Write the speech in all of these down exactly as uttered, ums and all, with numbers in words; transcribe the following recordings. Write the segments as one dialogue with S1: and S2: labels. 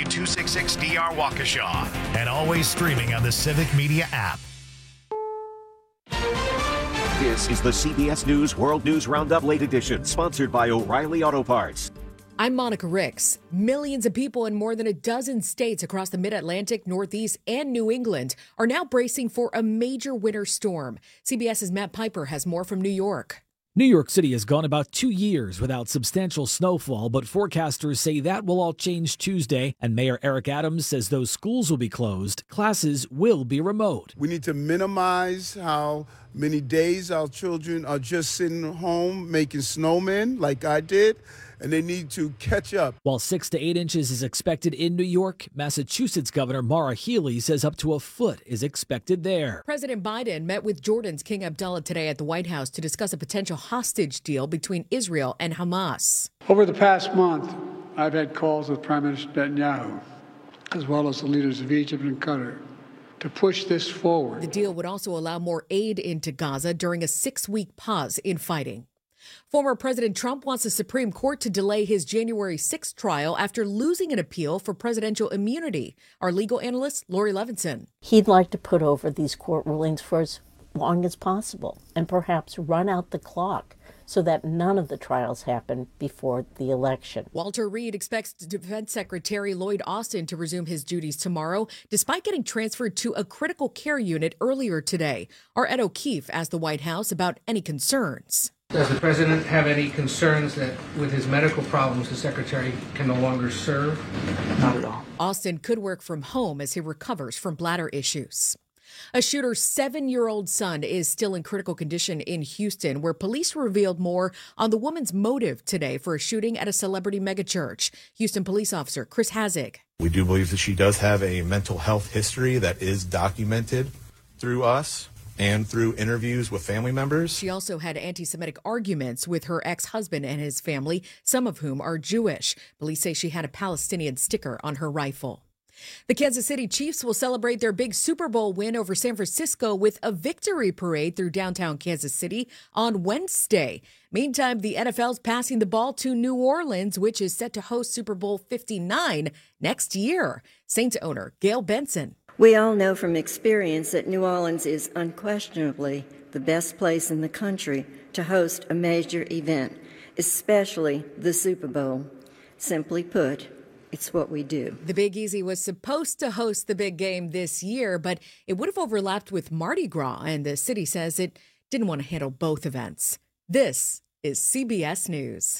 S1: two sixty-six D R Waukesha. And always streaming on the Civic Media app.
S2: This is the C B S News World News Roundup Late Edition, sponsored by O'Reilly Auto Parts.
S3: I'm Monica Ricks. Millions of people in more than a dozen states across the Mid-Atlantic, Northeast, and New England are now bracing for a major winter storm. CBS's Matt Piper has more from New York.
S4: New York City has gone about two years without substantial snowfall, but forecasters say that will all change Tuesday. And Mayor Eric Adams says those schools will be closed, classes will be remote.
S5: We need to minimize how many days our children are just sitting home making snowmen like I did. And they need to catch up.
S4: While six to eight inches is expected in New York, Massachusetts Governor Maura Healey says up to a foot is expected there.
S3: President Biden met with Jordan's King Abdullah today at the White House to discuss a potential hostage deal between Israel and Hamas.
S6: Over the past month, I've had calls with Prime Minister Netanyahu, as well as the leaders of Egypt and Qatar, to push this forward.
S3: The deal would also allow more aid into Gaza during a six-week pause in fighting. Former President Trump wants the Supreme Court to delay his January sixth trial after losing an appeal for presidential immunity. Our legal analyst, Lori Levinson.
S7: He'd like to put over these court rulings for as long as possible and perhaps run out the clock so that none of the trials happen before the election.
S3: Walter Reed expects Defense Secretary Lloyd Austin to resume his duties tomorrow, despite getting transferred to a critical care unit earlier today. Our Ed O'Keefe asked the White House about any concerns.
S8: Does the president have any concerns that with his medical problems, the secretary can no longer serve?
S6: Not at all.
S3: Austin could work from home as he recovers from bladder issues. A shooter's seven-year-old son is still in critical condition in Houston, where police revealed more on the woman's motive today for a shooting at a celebrity megachurch. Houston police officer Chris Hazig.
S9: We do believe that she does have a mental health history that is documented through us and through interviews with family members.
S3: She also had anti-Semitic arguments with her ex-husband and his family, some of whom are Jewish. Police say she had a Palestinian sticker on her rifle. The Kansas City Chiefs will celebrate their big Super Bowl win over San Francisco with a victory parade through downtown Kansas City on Wednesday. Meantime, the N F L's passing the ball to New Orleans, which is set to host Super Bowl fifty-nine next year. Saints owner Gail Benson.
S10: We all know from experience that New Orleans is unquestionably the best place in the country to host a major event, especially the Super Bowl. Simply put, it's what we do.
S3: The Big Easy was supposed to host the big game this year, but it would have overlapped with Mardi Gras, and the city says it didn't want to handle both events. This is C B S News.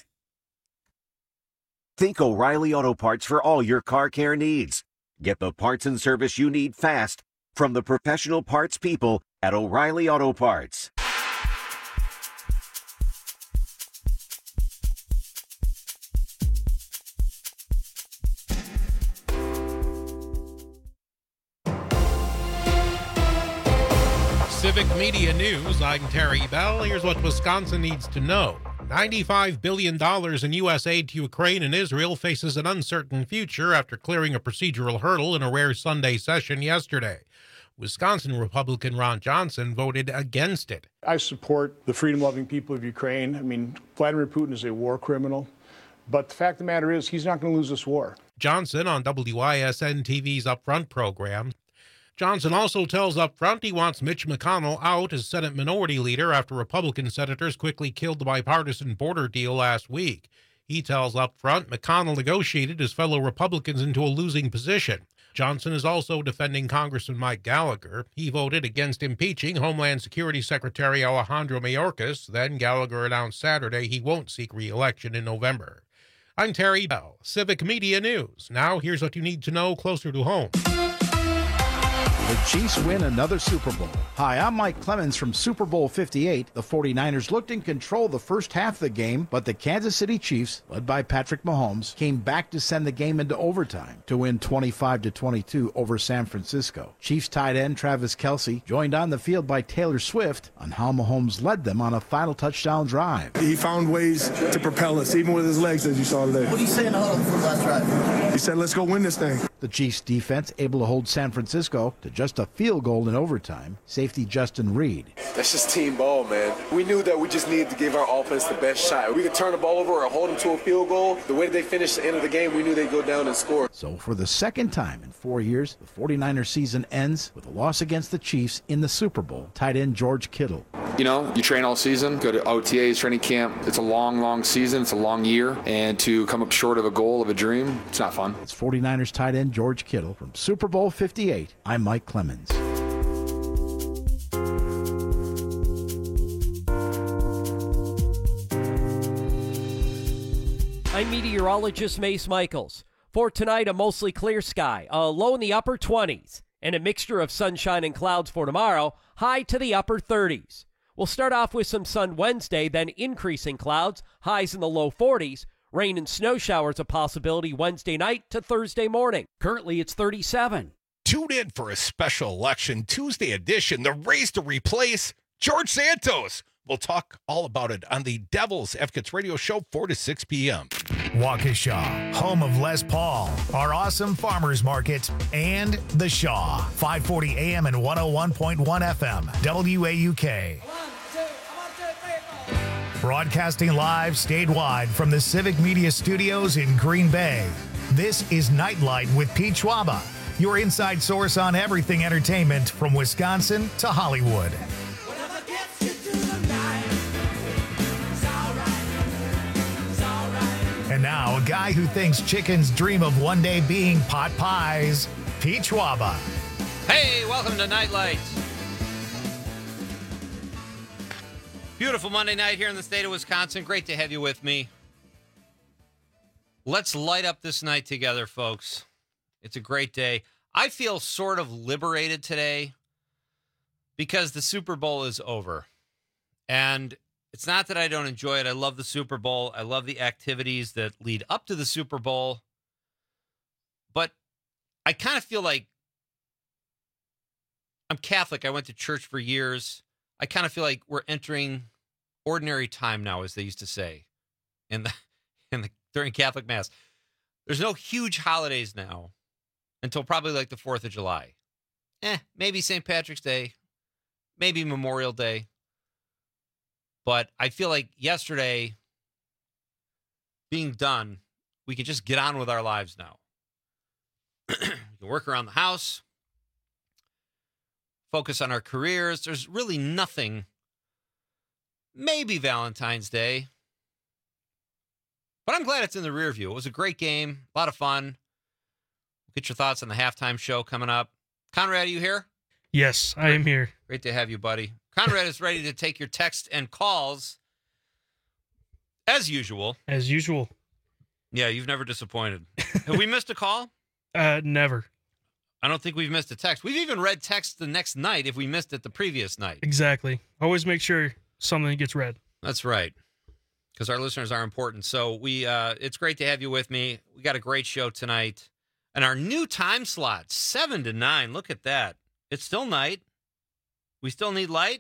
S2: Think O'Reilly Auto Parts for all your car care needs. Get the parts and service you need fast from the professional parts people at O'Reilly Auto Parts.
S11: Civic Media News, I'm Terry Bell. Here's what Wisconsin needs to know. ninety-five billion dollars in U S aid to Ukraine and Israel faces an uncertain future after clearing a procedural hurdle in a rare Sunday session yesterday. Wisconsin Republican Ron Johnson voted against it.
S12: I support the freedom-loving people of Ukraine. I mean, Vladimir Putin is a war criminal. But the fact of the matter is, he's not going to lose this war.
S11: Johnson on W I S N T V's Upfront program. Johnson also tells Upfront he wants Mitch McConnell out as Senate Minority Leader after Republican senators quickly killed the bipartisan border deal last week. He tells Upfront McConnell negotiated his fellow Republicans into a losing position. Johnson is also defending Congressman Mike Gallagher. He voted against impeaching Homeland Security Secretary Alejandro Mayorkas. Then Gallagher announced Saturday he won't seek re-election in November. I'm Terry Bell, Civic Media News. Now here's what you need to know closer to home.
S13: The Chiefs win another Super Bowl. Hi, I'm Mike Clemens from Super Bowl fifty-eight. The forty-niners looked in control the first half of the game, but the Kansas City Chiefs, led by Patrick Mahomes, came back to send the game into overtime to win twenty-five to twenty-two over San Francisco. Chiefs tight end Travis Kelce joined on the field by Taylor Swift on how Mahomes led them on a final touchdown drive.
S5: He found ways to propel us, even with his legs, as you saw today.
S14: What are you saying uh, for last drive?
S5: He said, let's go win this thing.
S13: The Chiefs' defense able to hold San Francisco to just a field goal in overtime. Safety Justin Reed.
S14: That's just team ball, man. We knew that we just needed to give our offense the best shot. We could turn the ball over or hold them to a field goal. The way they finished the end of the game, we knew they'd go down and score.
S13: So for the second time in four years, the forty-niners season ends with a loss against the Chiefs in the Super Bowl. Tight end George Kittle.
S15: You know, you train all season, go to O T As, training camp. It's a long, long season. It's a long year. And to come up short of a goal, of a dream, it's not fun.
S13: It's forty-niners tight end George Kittle. From Super Bowl fifty-eight, I'm Mike Clemens.
S16: I'm meteorologist Mace Michaels. For tonight, a mostly clear sky, a low in the upper twenties, and a mixture of sunshine and clouds for tomorrow, high to the upper thirties. We'll start off with some sun Wednesday, then increasing clouds, highs in the low forties. Rain and snow showers a possibility Wednesday night to Thursday morning. Currently, it's thirty-seven.
S17: Tune in for a special election Tuesday edition, the race to replace George Santos. We'll talk all about it on the Devil's Advocates Radio Show, four to six p.m.
S1: Waukesha, home of Les Paul, our awesome farmers market, and The Shaw, five forty a.m. and one oh one point one F M, W A U K. Broadcasting live statewide from the Civic Media Studios in Green Bay. This is Nightlight with Pete Schwaba, your inside source on everything entertainment from Wisconsin to Hollywood. And now, a guy who thinks chickens dream of one day being pot pies, Pete Schwaba.
S18: Hey, welcome to Nightlight. Beautiful Monday night here in the state of Wisconsin. Great to have you with me. Let's light up this night together, folks. It's a great day. I feel sort of liberated today because the Super Bowl is over. And it's not that I don't enjoy it. I love the Super Bowl. I love the activities that lead up to the Super Bowl. But I kind of feel like I'm Catholic. I went to church for years. I kind of feel like we're entering ordinary time now, as they used to say in the in the during Catholic Mass. There's no huge holidays now until probably like the fourth of July. Eh, maybe Saint Patrick's Day, maybe Memorial Day. But I feel like yesterday being done, we can just get on with our lives now. We can work around the house, focus on our careers. There's really nothing. Maybe Valentine's Day. But I'm glad it's in the rear view. It was a great game. A lot of fun. We'll get your thoughts on the halftime show coming up. Conrad, are you here?
S19: Yes, I am here.
S18: Great to have you, buddy. Conrad is ready to take your texts and calls as usual.
S19: As usual.
S18: Yeah, you've never disappointed. Have we missed a call?
S19: Uh, never.
S18: I don't think we've missed a text. We've even read text the next night if we missed it the previous night.
S19: Exactly. Always make sure something gets read.
S18: That's right. Because our listeners are important. So we, uh, it's great to have you with me. We got a great show tonight. And our new time slot, seven to nine. Look at that. It's still night. We still need light.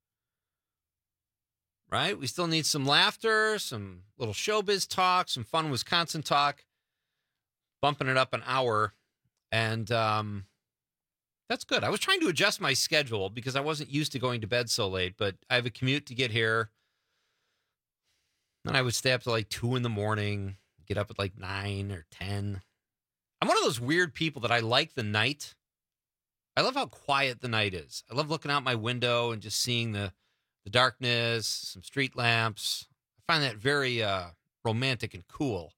S18: Right? We still need some laughter, some little showbiz talk, some fun Wisconsin talk. Bumping it up an hour. And um, that's good. I was trying to adjust my schedule because I wasn't used to going to bed so late, but I have a commute to get here. Then I would stay up till like two in the morning, get up at like nine or ten. I'm one of those weird people that I like the night. I love how quiet the night is. I love looking out my window and just seeing the, the darkness, some street lamps. I find that very uh, romantic and cool.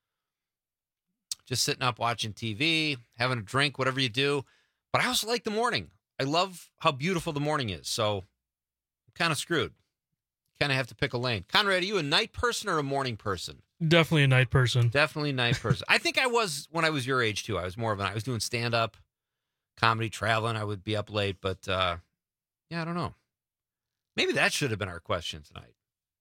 S18: Just sitting up watching T V, having a drink, whatever you do. But I also like the morning. I love how beautiful the morning is. So I'm kind of screwed. Kind of have to pick a lane. Conrad, are you a night person or a morning person?
S19: Definitely a night person.
S18: Definitely a night person. I think I was when I was your age, too. I was more of an, I was doing stand-up, comedy, traveling. I would be up late. But, uh, yeah, I don't know. Maybe that should have been our question tonight.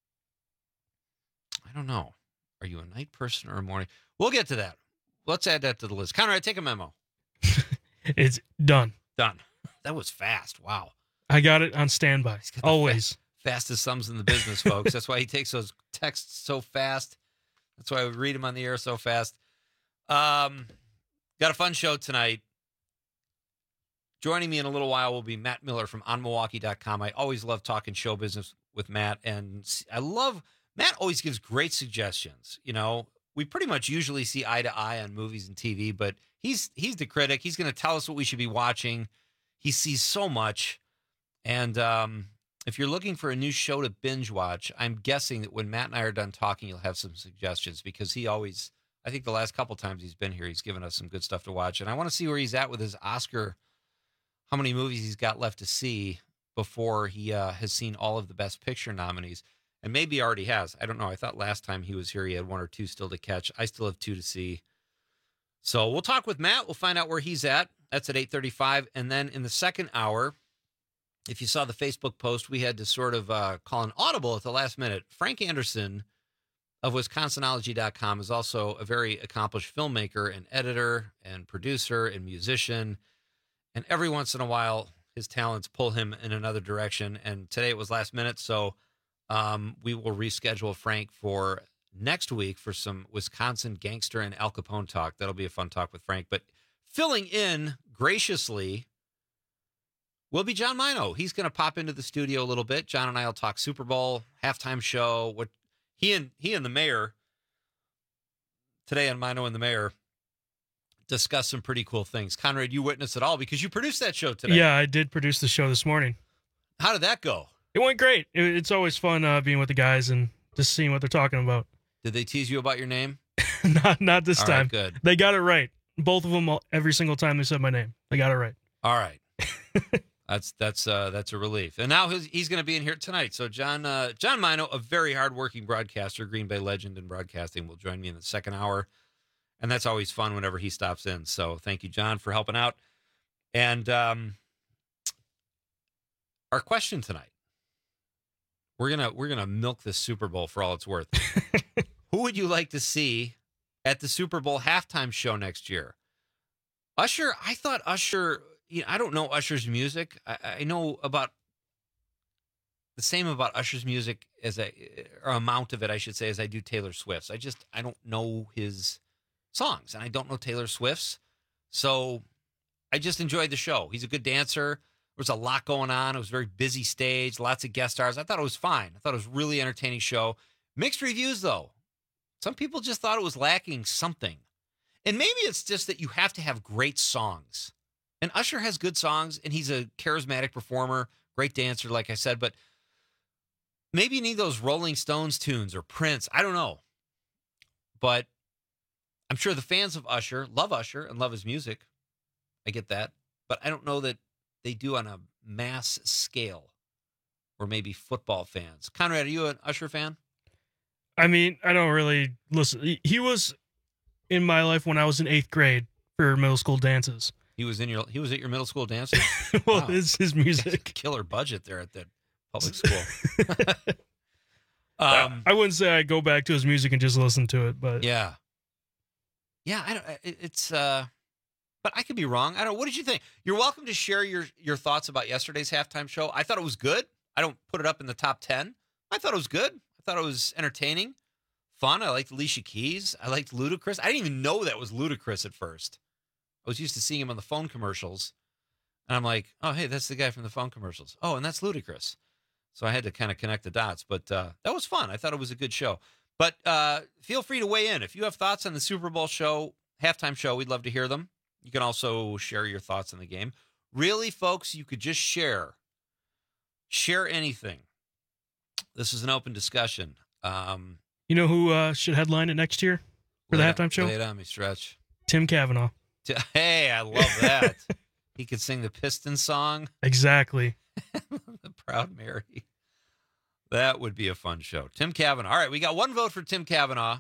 S18: I don't know. Are you a night person or a morning? We'll get to that. Let's add that to the list. Conrad, take a memo.
S19: It's done.
S18: Done. That was fast. Wow.
S19: I got it on standby. Always.
S18: Fast, fastest thumbs in the business, folks. That's why he takes those texts so fast. That's why we read them on the air so fast. Um, Got a fun show tonight. Joining me in a little while will be Matt Miller from on milwaukee dot com. I always love talking show business with Matt, and I love Matt always gives great suggestions. You know, we pretty much usually see eye to eye on movies and T V, but he's he's the critic. He's going to tell us what we should be watching. He sees so much. And um, if you're looking for a new show to binge watch, I'm guessing that when Matt and I are done talking, you'll have some suggestions, because he always, I think the last couple times he's been here, he's given us some good stuff to watch. And I want to see where he's at with his Oscar, how many movies he's got left to see before he uh, has seen all of the Best Picture nominees. And maybe he already has. I don't know. I thought last time he was here, he had one or two still to catch. I still have two to see. So we'll talk with Matt. We'll find out where he's at. That's at eight thirty-five. And then in the second hour, if you saw the Facebook post, we had to sort of uh, call an audible at the last minute. Frank Anderson of Wisconsinology dot com is also a very accomplished filmmaker and editor and producer and musician. And every once in a while, his talents pull him in another direction. And today it was last minute, so um, we will reschedule Frank for next week for some Wisconsin gangster and Al Capone talk. That'll be a fun talk with Frank. But filling in graciously will be John Mino. He's going to pop into the studio a little bit. John and I will talk Super Bowl, halftime show. What he and he and the mayor today on Mino and the Mayor discuss some pretty cool things. Conrad, you witnessed it all because you produced that show today.
S19: Yeah, I did produce the show this morning.
S18: How did that go?
S19: It went great. It, it's always fun uh, being with the guys and just seeing what they're talking about.
S18: Did they tease you about your name?
S19: not not this
S18: all
S19: time.
S18: Right, good.
S19: They got it right. Both of them, all, every single time they said my name, they got it right.
S18: All right. That's that's uh, that's a relief. And now he's, he's going to be in here tonight. So John uh, John Mino, a very hardworking broadcaster, Green Bay legend in broadcasting, will join me in the second hour. And that's always fun whenever he stops in. So thank you, John, for helping out. And um, our question tonight, we're gonna we're gonna milk this Super Bowl for all it's worth. Who would you like to see at the Super Bowl halftime show next year? Usher. I thought Usher. You know, I don't know Usher's music. I, I know about the same about Usher's music as I, or amount of it, I should say, as I do Taylor Swift's. I just I don't know his songs, and I don't know Taylor Swift's. So I just enjoyed the show. He's a good dancer. There was a lot going on. It was a very busy stage, lots of guest stars. I thought it was fine. I thought it was a really entertaining show. Mixed reviews, though. Some people just thought it was lacking something. And maybe it's just that you have to have great songs. And Usher has good songs, and he's a charismatic performer, great dancer, like I said. But maybe you need those Rolling Stones tunes or Prince. I don't know. But I'm sure the fans of Usher love Usher and love his music. I get that. But I don't know that they do on a mass scale, or maybe football fans. Conrad, are you an Usher fan?
S19: I mean, I don't really listen. He was in my life when I was in eighth grade for middle school dances.
S18: He was in your. He was at your middle school dances.
S19: Well,
S18: Wow.
S19: it's his music.
S18: Killer budget there at the public school. um,
S19: I wouldn't say I go back to his music and just listen to it, but
S18: yeah, yeah. I don't. It, it's. Uh, but I could be wrong. I don't. What did you think? You're welcome to share your your thoughts about yesterday's halftime show. I thought it was good. I don't put it up in the top ten. I thought it was good. I thought it was entertaining, fun. I liked Alicia Keys. I liked Ludacris. I didn't even know that was Ludacris at first. I was used to seeing him on the phone commercials, and I'm like, oh, hey, that's the guy from the phone commercials. Oh, and that's Ludacris. So I had to kind of connect the dots, but uh, that was fun. I thought it was a good show. But uh, feel free to weigh in. If you have thoughts on the Super Bowl show, halftime show, we'd love to hear them. You can also share your thoughts on the game. Really, folks, you could just share. Share anything. This is an open discussion. Um,
S19: you know who uh, should headline it next year for the
S18: lay it-
S19: halftime show?
S18: Lay it on me, Stretch.
S19: Tim Kavanaugh.
S18: Hey, I love that. He could sing the Pistons song.
S19: Exactly.
S18: The Proud Mary. That would be a fun show. Tim Kavanaugh. All right, we got one vote for Tim Kavanaugh.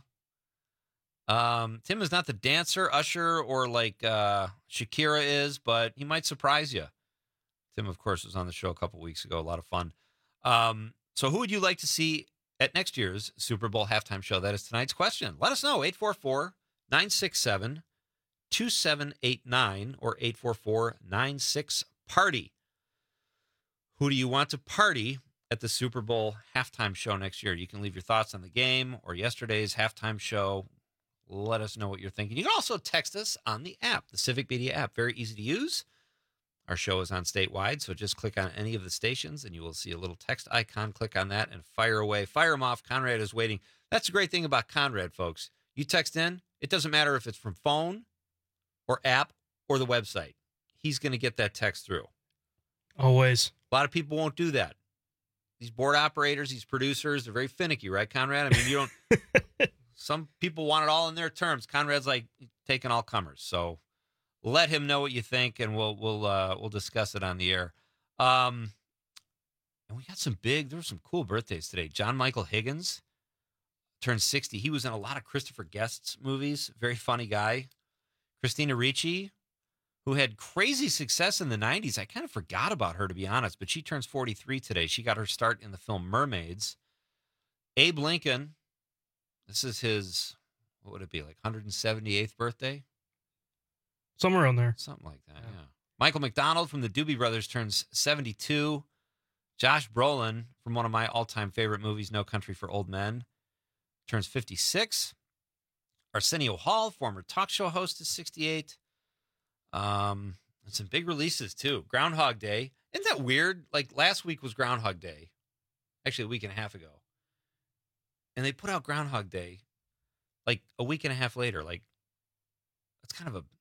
S18: Um, Tim is not the dancer, Usher, or like uh, Shakira is, but he might surprise you. Tim, of course, was on the show a couple weeks ago. A lot of fun. Um, so who would you like to see at next year's Super Bowl halftime show? That is tonight's question. Let us know. eight four four, nine six seven, two seven eight nine or eight four four, nine six, party. Who do you want to party at the Super Bowl halftime show next year? You can leave your thoughts on the game or yesterday's halftime show. Let us know what you're thinking. You can also text us on the app, the Civic Media app. Very easy to use. Our show is on statewide, so just click on any of the stations, and you will see a little text icon. Click on that and fire away. Fire them off. Conrad is waiting. That's the great thing about Conrad, folks. You text in, it doesn't matter if it's from phone or app or the website. He's going to get that text through.
S19: Always.
S18: A lot of people won't do that. These board operators, these producers, they're very finicky, right, Conrad? I mean, you don't... Some people want it all in their terms. Conrad's like taking all comers. So let him know what you think, and we'll we'll uh, we'll discuss it on the air. Um, and we got some big, there were some cool birthdays today. John Michael Higgins turned sixty. He was in a lot of Christopher Guest's movies. Very funny guy. Christina Ricci, who had crazy success in the nineties. I kind of forgot about her, to be honest, but she turns forty-three today. She got her start in the film Mermaids. Abe Lincoln, this is his, what would it be, like one hundred seventy-eighth birthday?
S19: Somewhere around there.
S18: Something like that, yeah. yeah. Michael McDonald from the Doobie Brothers turns seventy-two. Josh Brolin from one of my all-time favorite movies, No Country for Old Men, turns fifty-six. Arsenio Hall, former talk show host, is sixty-eight. Um, and some big releases, too. Groundhog Day. Isn't that weird? Like, last week was Groundhog Day. Actually, a week and a half ago. And they put out Groundhog Day like a week and a half later. Like, that's kind of a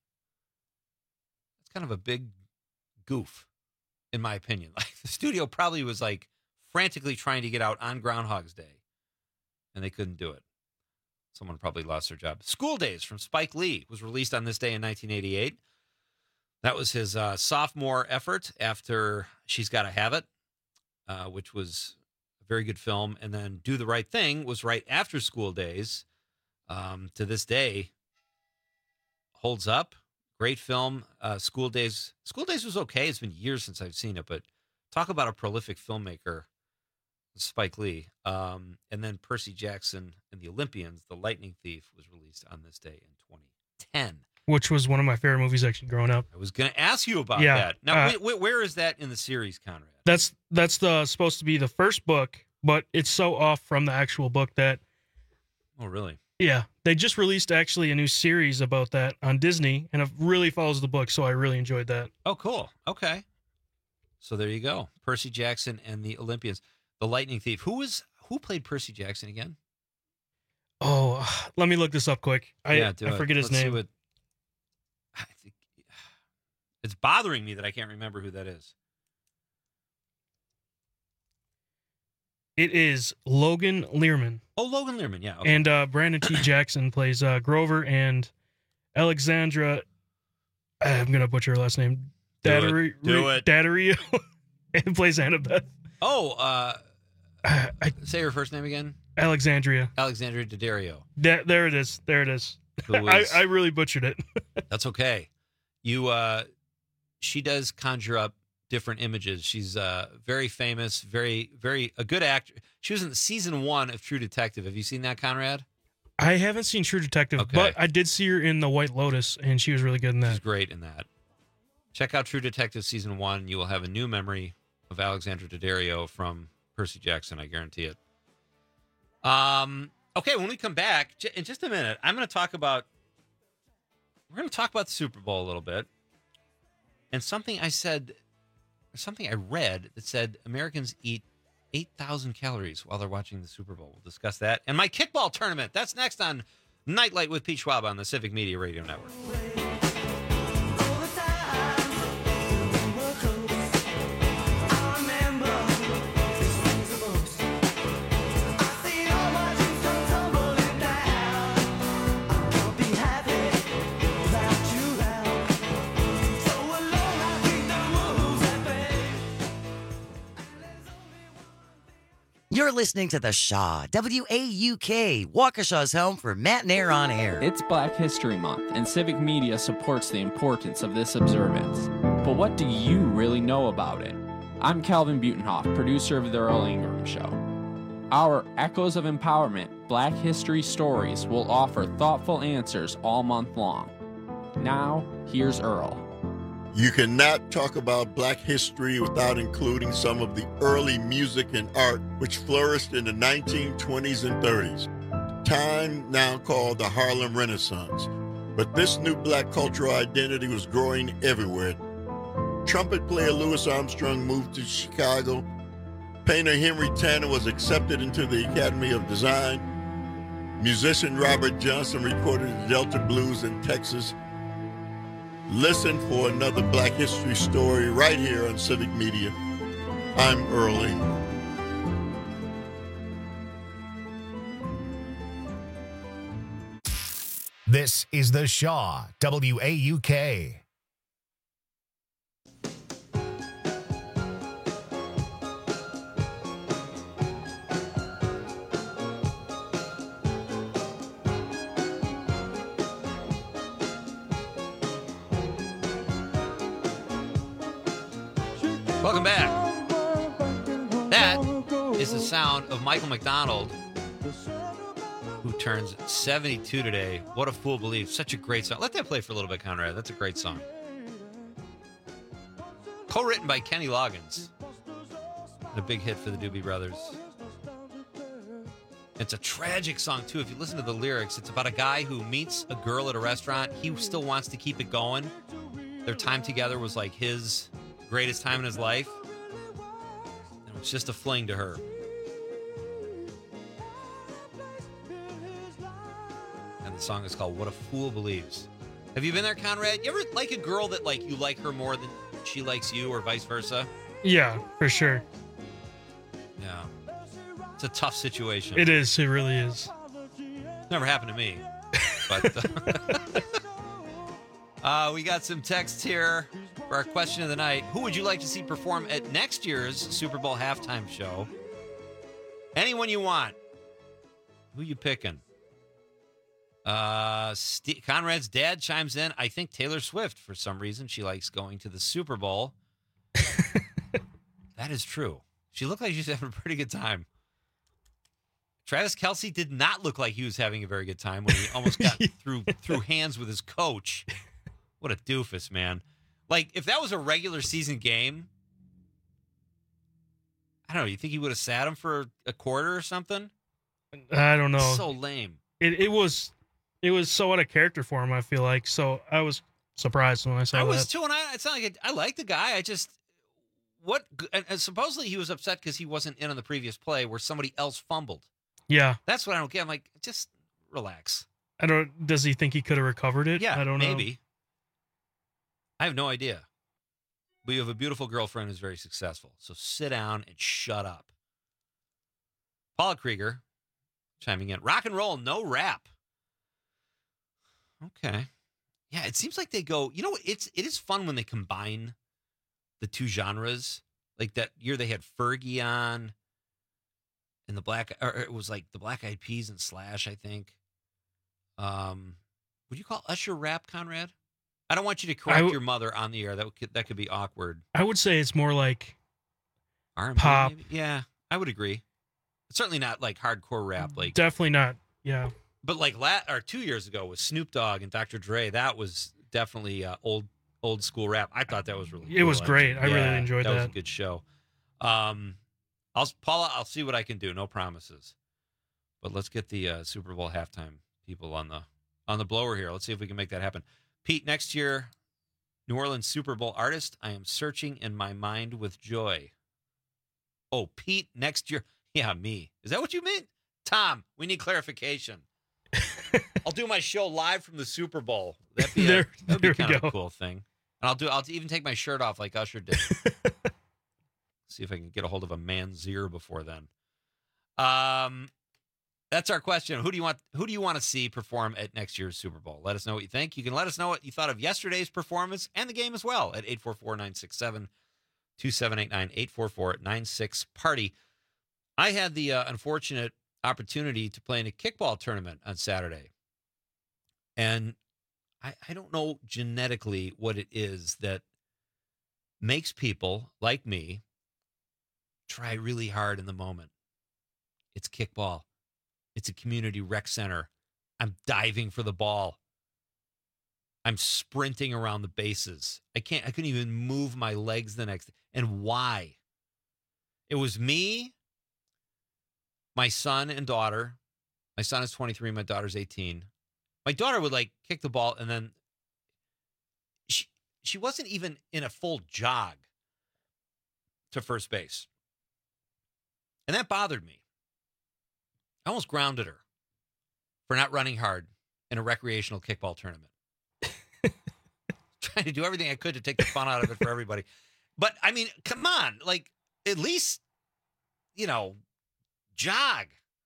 S18: that's kind of a big goof, in my opinion. Like, the studio probably was like frantically trying to get out on Groundhog's Day, and they couldn't do it. Someone probably lost their job. School Days from Spike Lee was released on this day in nineteen eighty-eight. That was his uh, sophomore effort after She's Gotta Have It, uh, which was a very good film. And then Do the Right Thing was right after School Days. Um, to this day, holds up. Great film. Uh, School Days. School Days was okay. It's been years since I've seen it, but talk about a prolific filmmaker, Spike Lee. Um, and then Percy Jackson and the Olympians, The Lightning Thief, was released on this day in twenty ten.
S19: Which was one of my favorite movies actually growing up.
S18: I was going to ask you about
S19: yeah,
S18: that. Now,
S19: uh,
S18: wh- wh- where is that in the series, Conrad?
S19: That's that's the supposed to be the first book, but it's so off from the actual book that...
S18: Oh, really?
S19: Yeah. They just released actually a new series about that on Disney, and it really follows the book, so I really enjoyed that.
S18: Oh, cool. Okay. So there you go. Percy Jackson and the Olympians. The Lightning Thief. Who was who played Percy Jackson again?
S19: Oh, let me look this up quick. I,
S18: yeah, do
S19: I
S18: it.
S19: forget his
S18: Let's
S19: name.
S18: See what, I think, it's bothering me that I can't remember who that is.
S19: It is Logan Lerman.
S18: Oh, Logan Lerman, yeah. Okay.
S19: And uh, Brandon T. Jackson plays uh, Grover, and Alexandra, I'm going to butcher her last name.
S18: Do
S19: Daddario,
S18: it. Do it.
S19: Daddario and plays Annabeth.
S18: Oh, uh,
S19: I,
S18: say her first name again.
S19: Alexandria.
S18: Alexandria Daddario.
S19: Da- there it is. There it is.
S18: Who
S19: I,
S18: is-
S19: I really butchered it.
S18: That's okay. You, uh, she does conjure up different images. She's uh, very famous, very, very a good actor. She was in season one of True Detective. Have you seen that, Conrad?
S19: I haven't seen True Detective,
S18: Okay.
S19: but I did see her in The White Lotus, and she was really good in that.
S18: She's great in that. Check out True Detective season one. You will have a new memory of Alexandra Daddario from Percy Jackson. I guarantee it. Um. Okay, when we come back j- in just a minute, I'm going to talk about. We're going to talk about the Super Bowl a little bit, and something I said, something I read that said Americans eat eight thousand calories while they're watching the Super Bowl. We'll discuss that, and my kickball tournament. That's next on Nightlight with Pete Schwab on the Civic Media Radio Network.
S20: You're listening to The Shaw, W A U K, Waukesha's home for Matt and Air on Air.
S21: It's Black History Month, and Civic Media supports the importance of this observance. But what do you really know about it? I'm Calvin Butenhoff, producer of The Earl Ingram Show. Our Echoes of Empowerment Black History Stories will offer thoughtful answers all month long. Now, here's Earl.
S22: You cannot talk about Black history without including some of the early music and art which flourished in the nineteen twenties and thirties. time now called the Harlem Renaissance. But this new black cultural identity was growing everywhere. Trumpet player Louis Armstrong moved to Chicago. Painter Henry Tanner was accepted into the Academy of Design. Musician Robert Johnson recorded the Delta Blues in Texas. Listen for another Black History story right here on Civic Media. I'm Earl Ingram.
S1: This is The Shaw, W A U K.
S18: Welcome back. That is the sound of Michael McDonald, who turns seventy-two today. What a Fool Believes. Such a great song. Let that play for a little bit, Conrad. That's a great song. Co-written by Kenny Loggins. And a big hit for the Doobie Brothers. It's a tragic song, too. If you listen to the lyrics, it's about a guy who meets a girl at a restaurant. He still wants to keep it going. Their time together was like his greatest time in his life. And it was just a fling to her. And the song is called What a Fool Believes. Have you been there, Conrad? You ever like a girl that like you like her more than she likes you, or vice versa?
S19: Yeah, for sure.
S18: Yeah. It's a tough situation.
S19: It is. It really is.
S18: Never happened to me. But uh, uh, we got some texts here for our question of the night. Who would you like to see perform at next year's Super Bowl halftime show? Anyone you want. Who you picking? Uh, Steve, Conrad's dad chimes in. I think Taylor Swift, for some reason, she likes going to the Super Bowl. That is true. She looked like she was having a pretty good time. Travis Kelce did not look like he was having a very good time when he almost got through through hands with his coach. What a doofus, man. Like, if that was a regular season game, I don't know, you think he would have sat him for a quarter or something?
S19: I don't know.
S18: So lame.
S19: It it was it was so out of character for him, I feel like. So I was surprised when I saw
S18: I
S19: that.
S18: was too, and I, it's not like I, I like the guy. I just, what, and, and supposedly he was upset because he wasn't in on the previous play where somebody else fumbled.
S19: Yeah.
S18: That's what I don't get. I'm like, just relax.
S19: I don't, does he think he could have recovered it?
S18: Yeah,
S19: I don't know.
S18: maybe. I have no idea. But you have a beautiful girlfriend who's very successful. So sit down and shut up. Paula Krieger chiming in. Rock and roll, no rap. Okay. Yeah, it seems like they go, you know, it's it is fun when they combine the two genres. Like that year they had Fergie on and the Black, or it was like the Black Eyed Peas and Slash, I think. Um, would you call Usher rap, Conrad? I don't want you to correct
S19: w-
S18: your mother on the air. That could, that could be awkward.
S19: I would say it's more like
S18: R and B,
S19: pop.
S18: maybe? Yeah, I would agree. It's certainly not like hardcore rap. Like
S19: Definitely not. Yeah.
S18: But like la- or two years ago with Snoop Dogg and Doctor Dre, that was definitely uh, old old school rap. I thought that was really
S19: It
S18: cool.
S19: was great. I
S18: yeah,
S19: really enjoyed
S18: that.
S19: that.
S18: That was a good show. Um, I'll Paula, I'll see what I can do. No promises. But let's get the uh, Super Bowl halftime people on the on the blower here. Let's see if we can make that happen. Pete, next year, New Orleans Super Bowl artist. I am searching in my mind with joy. Oh, Pete, next year. Yeah, me. Is that what you meant? Tom, we need clarification. I'll do my show live from the Super Bowl. That'd be,
S19: there,
S18: a, that'd be
S19: there
S18: kind
S19: we
S18: of
S19: go.
S18: a cool thing. And I'll do. I'll even take my shirt off like Usher did. See if I can get a hold of a Manzier before then. Um, that's our question. Who do you want? Who do you want to see perform at next year's Super Bowl? Let us know what you think. You can let us know what you thought of yesterday's performance and the game as well at eight four four, nine six seven, two seven eight nine, eight four four, nine six party. I had the uh, unfortunate opportunity to play in a kickball tournament on Saturday. And I, I don't know genetically what it is that makes people like me try really hard in the moment. It's kickball. It's a community rec center. I'm diving for the ball. I'm sprinting around the bases. I can't, I couldn't even move my legs the next. And why? It was me, my son and daughter, My son is twenty-three. My daughter's eighteen. My daughter would like kick the ball and then she she wasn't even in a full jog to first base. And that bothered me. I almost grounded her for not running hard in a recreational kickball tournament. Trying to do everything I could to take the fun out of it for everybody. But, I mean, come on. Like, at least, you know, jog.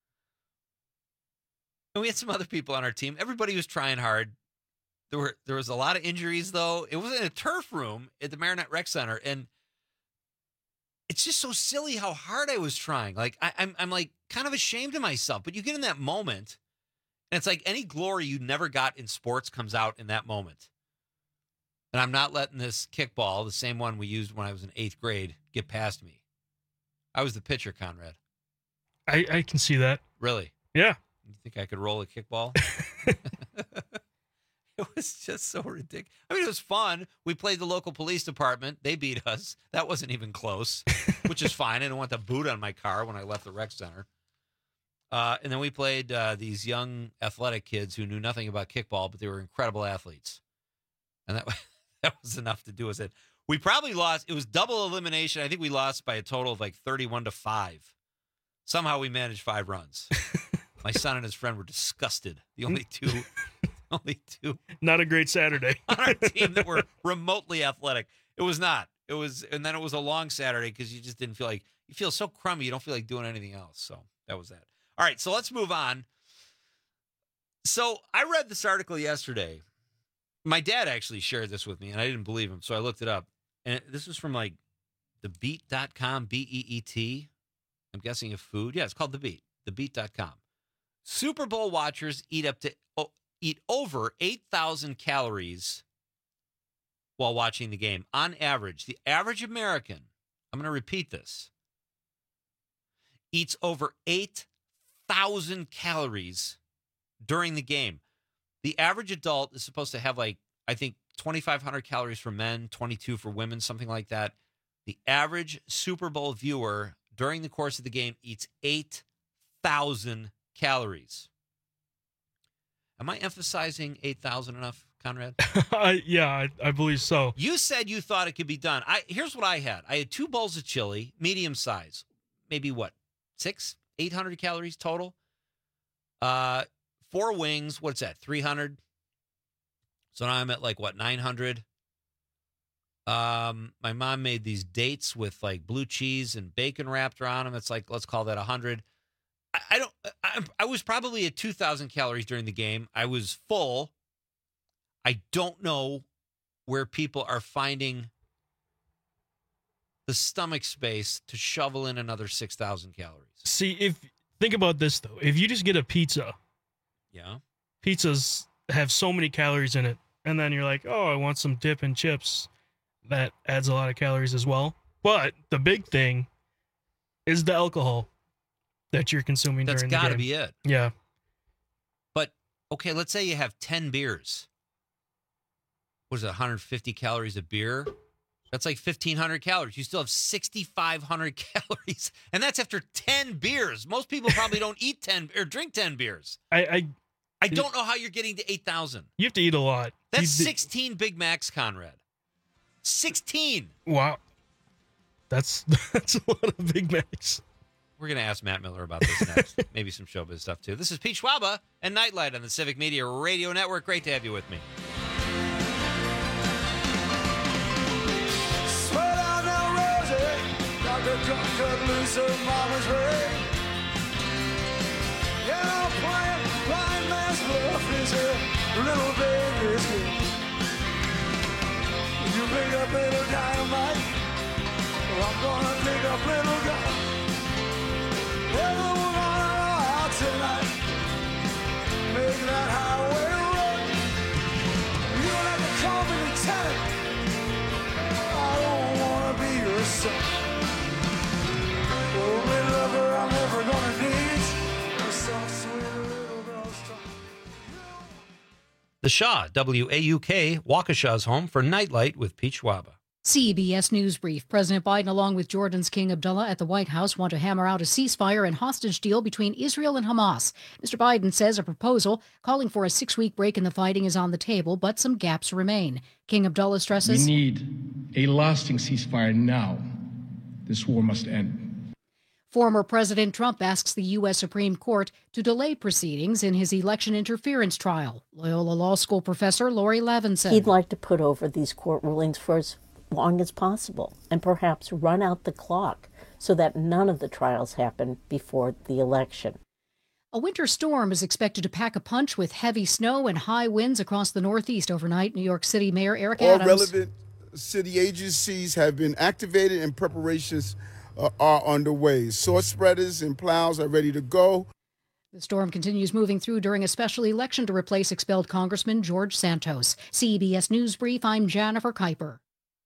S18: And we had some other people on our team. Everybody was trying hard. There were there was a lot of injuries, though. It was in a turf room at the Marinette Rec Center. And it's just so silly how hard I was trying. Like, I, I'm, I'm, like, kind of ashamed of myself. But you get in that moment, and it's like any glory you never got in sports comes out in that moment. And I'm not letting this kickball, the same one we used when I was in eighth grade, get past me. I was the pitcher, Conrad.
S19: I, I can see that.
S18: Really?
S19: Yeah.
S18: You think I could roll a kickball? It was just so ridiculous. I mean, it was fun. We played the local police department. They beat us. That wasn't even close, which is fine. I didn't want the boot on my car when I left the rec center. Uh, and then we played uh, these young athletic kids who knew nothing about kickball, but they were incredible athletes. And that that was enough to do us in. We probably lost. It was double elimination. I think we lost by a total of like thirty-one to five. Somehow we managed five runs. My son and his friend were disgusted. The only two, only two.
S19: Not a great Saturday
S18: on our team that were remotely athletic. It was not. It was, and then it was a long Saturday because you just didn't feel like, you feel so crummy. You don't feel like doing anything else. So that was that. All right, so let's move on. So I read this article yesterday. My dad actually shared this with me, and I didn't believe him, so I looked it up. And this was from, like, the beat dot com, B E E T. I'm guessing of food. Yeah, it's called The Beat, the beat dot com. Super Bowl watchers eat up to oh, eat over eight thousand calories while watching the game. On average, the average American, I'm going to repeat this, eats over eight thousand calories during the game. The average adult is supposed to have, like, I think, twenty-five hundred calories for men, twenty-two for women, something like that. The average Super Bowl viewer during the course of the game eats eight thousand calories. Am I emphasizing eight thousand enough, Conrad?
S19: uh, yeah, I, I believe so.
S18: You said you thought it could be done. I Here's what I had. I had two bowls of chili, medium size. Maybe what, six, eight hundred calories total? Uh, four wings, what's that, three hundred? So now I'm at like, what, nine hundred? Um, my mom made these dates with like blue cheese and bacon wrapped around them. It's like, let's call that one hundred. I, I don't, I, I was probably at two thousand calories during the game. I was full. I don't know where people are finding the stomach space to shovel in another six thousand calories.
S19: See, if, think about this though. If you just get a pizza.
S18: Yeah.
S19: Pizzas have so many calories in it. And then you're like, oh, I want some dip and chips. That adds a lot of calories as well. But the big thing is the alcohol that you're consuming
S18: That's
S19: during the game.
S18: That's got to be it.
S19: Yeah.
S18: But, okay, let's say you have ten beers. What is it, one hundred fifty calories a beer? That's like fifteen hundred calories. You still have sixty-five hundred calories. And that's after ten beers. Most people probably don't eat ten or drink ten beers.
S19: I... I
S18: I don't know how you're getting to eight thousand.
S19: You have to eat a lot.
S18: That's
S19: you,
S18: sixteen Big Macs, Conrad. sixteen.
S19: Wow. That's that's a lot of Big Macs.
S18: We're going to ask Matt Miller about this next. Maybe some showbiz stuff, too. This is Pete Schwaba and Nightlight on the Civic Media Radio Network. Great to have you with me.
S4: Sweat out now, Rosie. Doctor Drunk cut loose her mama's ray. Yeah, I'm playing blind man's bluff is a little dangerous game. You pick up little dynamite, well, I'm gonna pick up little gun. Everyone out tonight, make that highway run. You don't have to call me lieutenant, I don't wanna be your son. Only lover I'm ever gonna need, a soft, sweet little girl strong.
S18: The Shaw, W A U K, Waukesha's home for Nightlight with Pete Schwaba.
S7: C B S News Brief. President Biden, along with Jordan's King Abdullah at the White House, want to hammer out a ceasefire and hostage deal between Israel and Hamas. Mister Biden says a proposal calling for a six-week break in the fighting is on the table, but some gaps remain. King Abdullah stresses,
S8: we need a lasting ceasefire now. This war must end.
S7: Former President Trump asks the U S Supreme Court to delay proceedings in his election interference trial. Loyola Law School professor Lori Levinson.
S23: He'd like to put over these court rulings for as long as possible and perhaps run out the clock so that none of the trials happen before the election.
S7: A winter storm is expected to pack a punch with heavy snow and high winds across the Northeast overnight. New York City Mayor Eric
S5: All
S7: Adams.
S5: relevant city agencies have been activated and preparations uh, are underway. Sword spreaders and plows are ready to go.
S7: The storm continues moving through during a special election to replace expelled Congressman George Santos. C B S News Brief, I'm Jennifer Kuiper.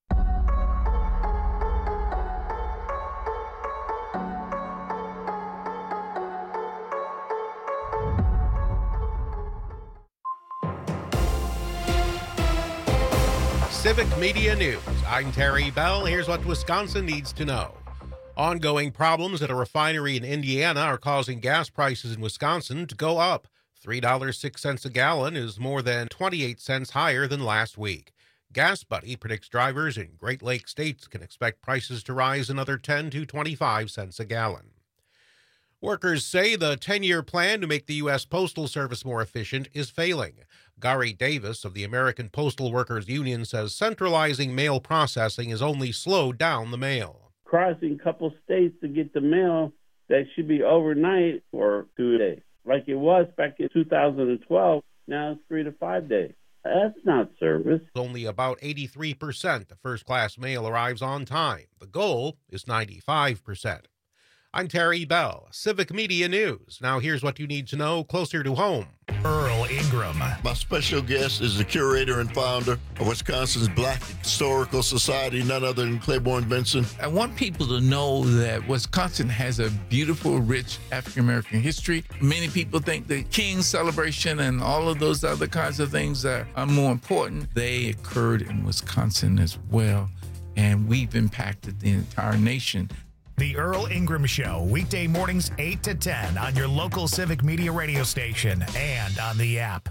S11: Civic Media News. I'm Terry Bell. Here's what Wisconsin needs to know. Ongoing problems at a refinery in Indiana are causing gas prices in Wisconsin to go up. three dollars and six cents a gallon is more than twenty-eight cents higher than last week. Gas Buddy predicts drivers in Great Lakes states can expect prices to rise another ten to twenty-five cents a gallon. Workers say the ten-year plan to make the U S Postal Service more efficient is failing. Gary Davis of the American Postal Workers Union says centralizing mail processing has only slowed down the mail.
S24: Crossing a couple states to get the mail that should be overnight or two days. Like it was back in two thousand twelve, now it's three to five days. That's not service.
S11: Only about eighty-three percent of first-class mail arrives on time. The goal is ninety-five percent. I'm Terry Bell, Civic Media News. Now here's what you need to know closer to home.
S1: Earl Ingram.
S22: My special guest is the curator and founder of Wisconsin's Black Historical Society, none other than Claiborne Benson.
S25: I want people to know that Wisconsin has a beautiful, rich African-American history. Many people think the King's celebration and all of those other kinds of things are, are more important. They occurred in Wisconsin as well, and we've impacted the entire nation.
S1: The Earl Ingram Show, weekday mornings eight to ten on your local Civic Media radio station and on the app.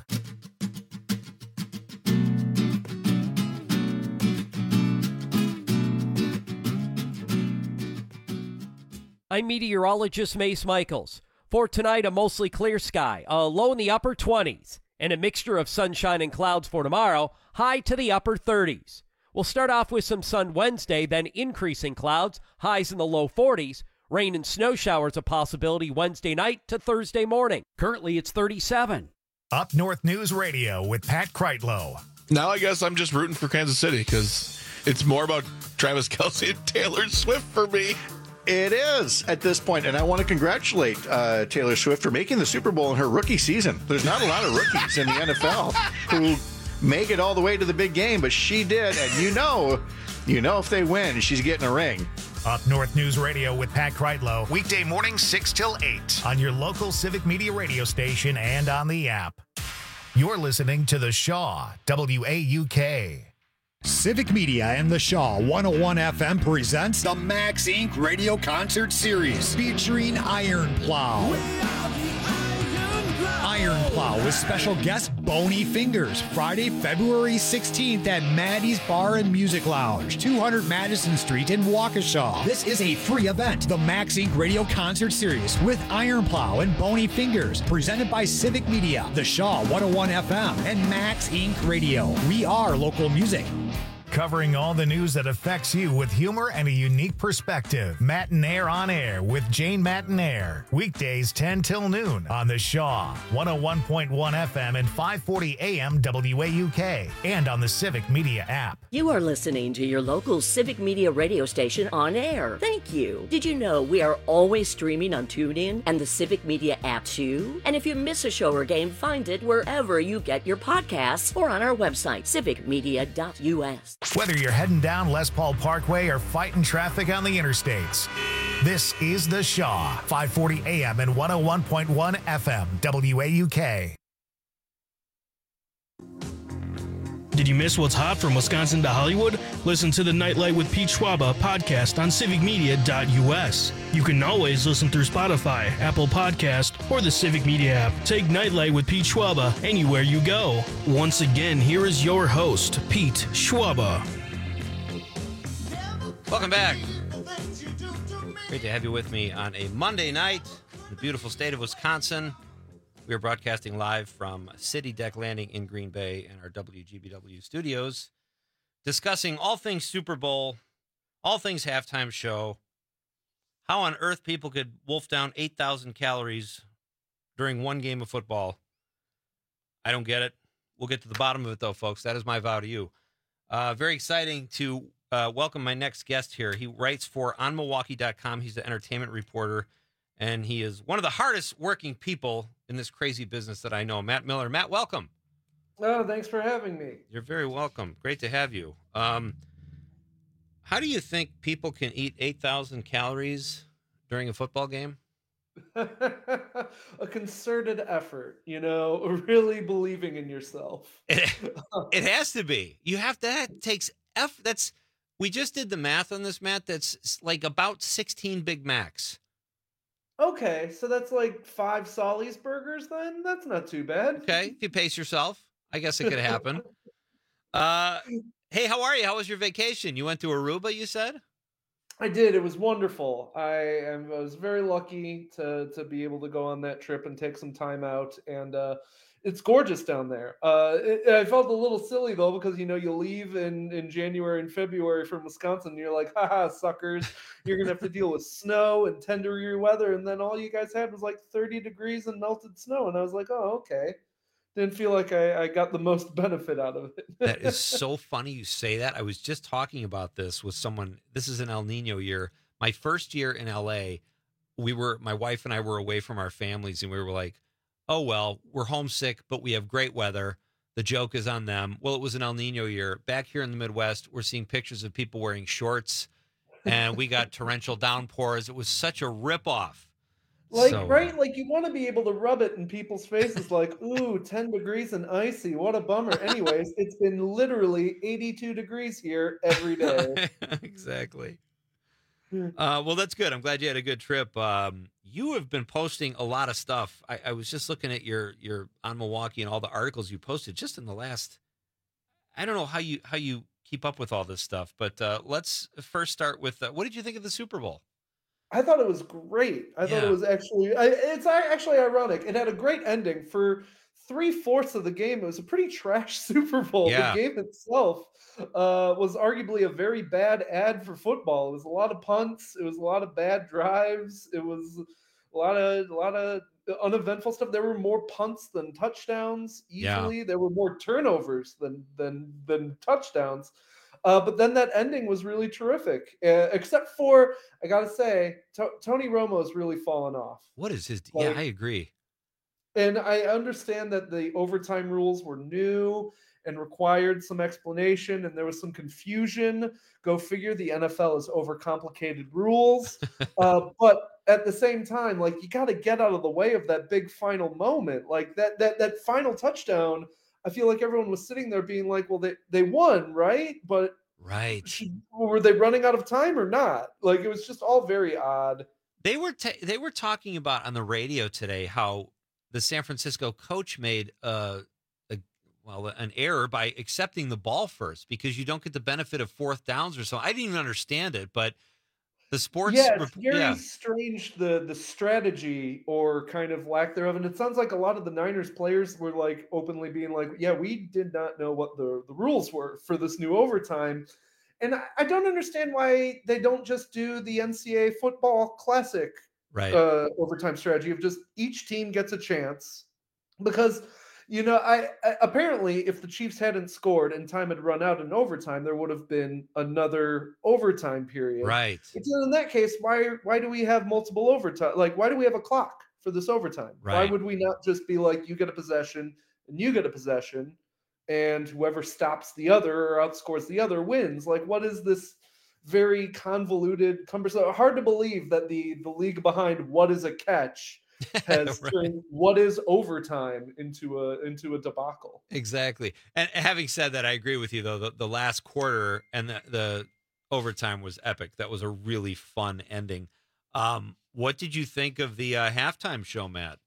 S16: I'm meteorologist Mace Michaels. For tonight, a mostly clear sky, a low in the upper twenties, and a mixture of sunshine and clouds for tomorrow, high to the upper thirties. We'll start off with some sun Wednesday, then increasing clouds, highs in the low forties. Rain and snow showers a possibility Wednesday night to Thursday morning. Currently, it's thirty-seven.
S1: Up North News Radio with Pat Kreitlow.
S26: Now I guess I'm just rooting for Kansas City because it's more about Travis Kelce and Taylor Swift for me.
S13: It is at this point, and I want to congratulate uh, Taylor Swift for making the Super Bowl in her rookie season. There's not a lot of rookies in the N F L who make it all the way to the big game, but she did, and you know, you know if they win, she's getting a ring.
S1: Up North News Radio with Pat Kreitlow, weekday mornings six till eight on your local Civic Media radio station and on the app. You're listening to The Shaw, W A U K.
S27: Civic Media and The Shaw one oh one F M presents the Max Incorporated Radio Concert Series featuring Iron Plow. Iron Plow with special guest Bony Fingers, Friday, February sixteenth at Maddie's Bar and Music Lounge, two hundred Madison Street in Waukesha. This is a free event. The Max Incorporated Radio Concert Series with Iron Plow and Bony Fingers, presented by Civic Media, The Shaw one oh one F M, and Max Incorporated Radio. We are local music.
S1: Covering all the news that affects you with humor and a unique perspective. Matinaire on Air with Jane Matinaire. Weekdays ten till noon on the Shaw, one oh one point one F M and five forty A M W A U K, and on the Civic Media app.
S28: You are listening to your local Civic Media radio station on air. Thank you. Did you know we are always streaming on TuneIn and the Civic Media app too? And if you miss a show or game, find it wherever you get your podcasts or on our website, civic media dot U S.
S1: Whether you're heading down Les Paul Parkway or fighting traffic on the interstates, this is The Shaw, five forty A M and one oh one point one F M, W A U K.
S19: Did you miss what's hot from Wisconsin to Hollywood? Listen to the Nightlight with Pete Schwaba podcast on civic media dot U S. You can always listen through Spotify, Apple Podcast, or the Civic Media app. Take Nightlight with Pete Schwaba anywhere you go. Once again, here is your host, Pete Schwaba.
S18: Welcome back. Great to have you with me on a Monday night in the beautiful state of Wisconsin. We are broadcasting live from City Deck Landing in Green Bay and our W G B W studios, discussing all things Super Bowl, all things halftime show, how on earth people could wolf down eight thousand calories during one game of football. I don't get it. We'll get to the bottom of it, though, folks. That is my vow to you. Uh, very exciting to uh, welcome my next guest here. He writes for on milwaukee dot com. He's the entertainment reporter, and he is one of the hardest working people in this crazy business that I know. Matt Miller. Matt, welcome.
S2: Oh, thanks for having me.
S18: You're very welcome. Great to have you. Um, how do you think people can eat eight thousand calories during a football game?
S2: A concerted effort, you know, really believing in yourself.
S18: It, it has to be. You have to, that takes F. That's, we just did the math on this, Matt. That's like about sixteen Big Macs.
S2: Okay, so that's like five Solly's burgers then? That's not too bad.
S18: Okay, if you pace yourself, I guess it could happen. uh, hey, how are you? How was your vacation? You went to Aruba, you said?
S2: I did. It was wonderful. I, am, I was very lucky to to be able to go on that trip and take some time out, and uh, it's gorgeous down there. Uh, it, I felt a little silly though because you know you leave in, in January and February from Wisconsin, and you're like, haha, suckers! You're gonna have to deal with snow and ten degree weather, and then all you guys had was like thirty degrees and melted snow, and I was like, oh, okay. Didn't feel like I, I got the most benefit out of it.
S18: That is so funny you say that. I was just talking about this with someone. This is an El Nino year. My first year in L A, we were, my wife and I were away from our families, and we were like, oh, well, we're homesick, but we have great weather. The joke is on them. Well, it was an El Nino year. Back here in the Midwest, we're seeing pictures of people wearing shorts, and we got torrential downpours. It was such a ripoff.
S2: Like,
S18: So,
S2: right? Like, you want to be able to rub it in people's faces like, ooh, ten degrees and icy. What a bummer. Anyways, it's been literally eighty-two degrees here every day.
S18: Exactly. Uh, well, that's good. I'm glad you had a good trip. Um, you have been posting a lot of stuff. I, I was just looking at your your on Milwaukee and all the articles you posted just in the last. I don't know how you how you keep up with all this stuff, but uh, let's first start with uh, what did you think of the Super Bowl?
S2: I thought it was great. I thought
S18: Yeah.
S2: it was actually, I, it's a- actually ironic. It had a great ending. For three fourths of the game, it was a pretty trash Super Bowl.
S18: Yeah.
S2: The game itself uh, was arguably a very bad ad for football. It was a lot of punts. It was a lot of bad drives. It was a lot of a lot of uneventful stuff. There were more punts than touchdowns.
S18: Yeah.
S2: Easily, there were more turnovers than than than touchdowns. Uh, but then that ending was really terrific, uh, except for, I got to say, to- Tony Romo's really fallen off.
S18: What is his? Yeah,
S2: Like-
S18: I agree.
S2: And I understand that the overtime rules were new and required some explanation, and there was some confusion. Go figure, the N F L is overcomplicated rules. uh, but at the same time, like, you got to get out of the way of that big final moment. Like, that that that final touchdown, I feel like everyone was sitting there being like, well, they, they won, right? But
S18: Right.
S2: should- were they running out of time or not? Like, it was just all very odd.
S18: They were ta they were talking about on the radio today how the San Francisco coach made a, a well an error by accepting the ball first because you don't get the benefit of fourth downs or so. I didn't even understand it, but the sports
S2: Yeah, it's
S18: rep-
S2: very
S18: yeah.
S2: strange, the the strategy or kind of lack thereof. And it sounds like a lot of the Niners players were like openly being like, yeah, we did not know what the, the rules were for this new overtime. And I, I don't understand why they don't just do the N C double A football classic
S18: Right.
S2: uh, overtime strategy of just each team gets a chance. Because, you know, I, I apparently if the Chiefs hadn't scored and time had run out in overtime, there would have been another overtime period.
S18: Right.
S2: But then in that case, why why do we have multiple overtime? Like, why do we have a clock for this overtime? Why
S18: Right.
S2: would we not just be like, you get a possession and you get a possession, and whoever stops the other or outscores the other wins? Like, what is this very convoluted, cumbersome? Hard to believe that the the league behind what is a catch has
S18: Right.
S2: turned what is overtime into a into a debacle.
S18: Exactly. And having said that, I agree with you though. The, the last quarter and the, the overtime was epic. That was a really fun ending. Um, what did you think of the uh, halftime show, Matt?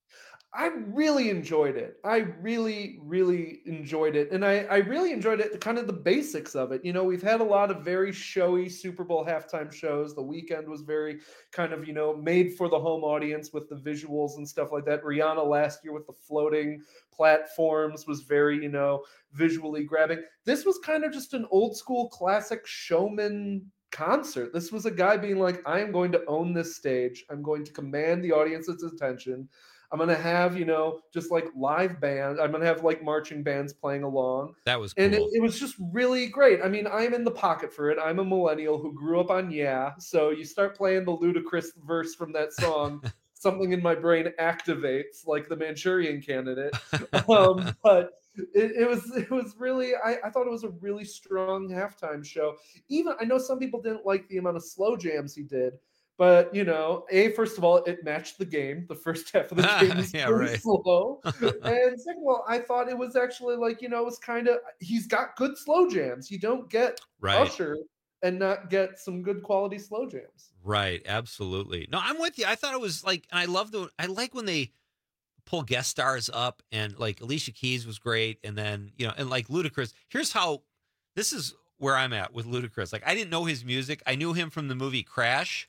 S2: I really enjoyed it. I really, really enjoyed it. And I, I really enjoyed it, kind of the basics of it. You know, we've had a lot of very showy Super Bowl halftime shows. The Weekend was very kind of, you know, made for the home audience with the visuals and stuff like that. Rihanna last year with the floating platforms was very, you know, visually grabbing. This was kind of just an old school classic showman concert. This was a guy being like, I am going to own this stage. I'm going to command the audience's attention. I'm going to have, you know, just like live band. I'm going to have like marching bands playing along.
S18: That was cool.
S2: And it, it was just really great. I mean, I'm in the pocket for it. I'm a millennial who grew up on Yeah. So you start playing the ludicrous verse from that song, something in my brain activates like the Manchurian Candidate. Um, but it, it was it was really, I, I thought it was a really strong halftime show. Even, I know some people didn't like the amount of slow jams he did. But, you know, A, first of all, it matched the game. The first half of the game was
S18: Yeah,
S2: pretty
S18: right.
S2: slow. And second of all, I thought it was actually like, you know, it was kind of, he's got good slow jams. You don't get
S18: Right.
S2: Usher and not get some good quality slow jams.
S18: Right, absolutely. No, I'm with you. I thought it was like, and I love the, I like when they pull guest stars up, and like Alicia Keys was great, and then you know, and like Ludacris. Here's how, this is where I'm at with Ludacris. Like, I didn't know his music. I knew him from the movie Crash,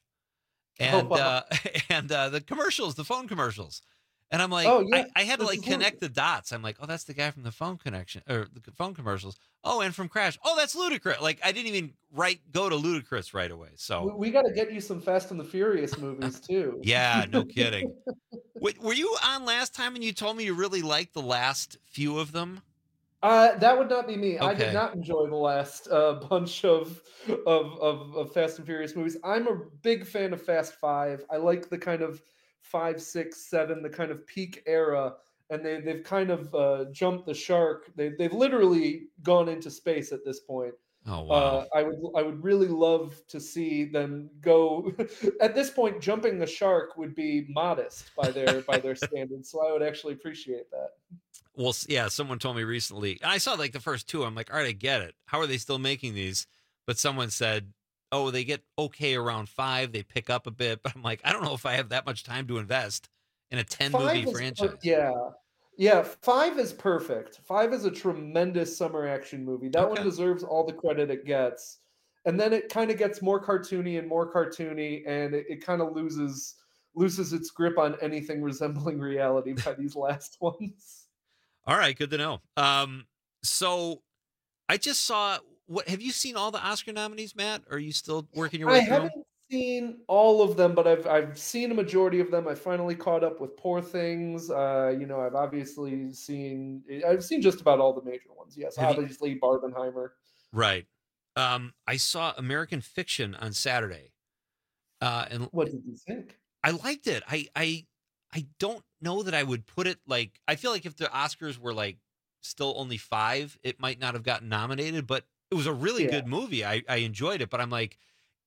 S18: and
S2: Oh, wow.
S18: uh, and uh, the commercials, the phone commercials. And I'm like,
S2: Oh, yeah.
S18: I, I had to
S2: This
S18: like
S2: is Lud-
S18: connect the dots. I'm like, oh, that's the guy from the phone connection or the phone commercials. Oh, and from Crash. Oh, that's Ludacris. Like, I didn't even right go to Ludacris right away. So
S2: We, we got to get you some Fast and the Furious movies too.
S18: yeah, no kidding. Wait, were you on last time and you told me you really liked the last few of them?
S2: Uh, that would not be me. I
S18: Okay.
S2: did not enjoy the last uh, bunch of, of of of Fast and Furious movies. I'm a big fan of Fast Five. I like the kind of five, six, seven, the kind of peak era, and they they've kind of uh, jumped the shark. They they've literally gone into space at this point.
S18: Oh wow.
S2: Uh, I would I would really love to see them go. At this point, jumping the shark would be modest by their by their standards. So I would actually appreciate that.
S18: Well, s- yeah, someone told me recently. I saw like the first two. I'm like, all right, I get it. How are they still making these? But someone said, oh, they get okay around five. They pick up a bit. But I'm like, I don't know if I have that much time to invest in a ten movie
S2: is per-
S18: franchise.
S2: yeah. Yeah, five is perfect. Five is a tremendous summer action movie. That one
S18: Okay.
S2: deserves all the credit it gets. And then it kind of gets more cartoony and more cartoony, and it, it kind of loses loses its grip on anything resembling reality by these last ones.
S18: All right, good to know. Um, so I just saw. What have you seen all the Oscar nominees, Matt? Or are you still working your way
S2: I
S18: through 'em?
S2: haven't seen all of them, but I've I've seen a majority of them. I finally caught up with Poor Things. Uh, you know, I've obviously seen I've seen just about all the major ones. Yes,
S18: Have you-
S2: obviously Barbenheimer.
S18: Right. Um, I saw American Fiction on Saturday. Uh, and
S2: What did you think?
S18: I liked it. I I I don't know that I would put it like, I feel like if the Oscars were like still only five, it might not have gotten nominated, but it was a really
S2: Yeah.
S18: good movie. I, I enjoyed it, but I'm like,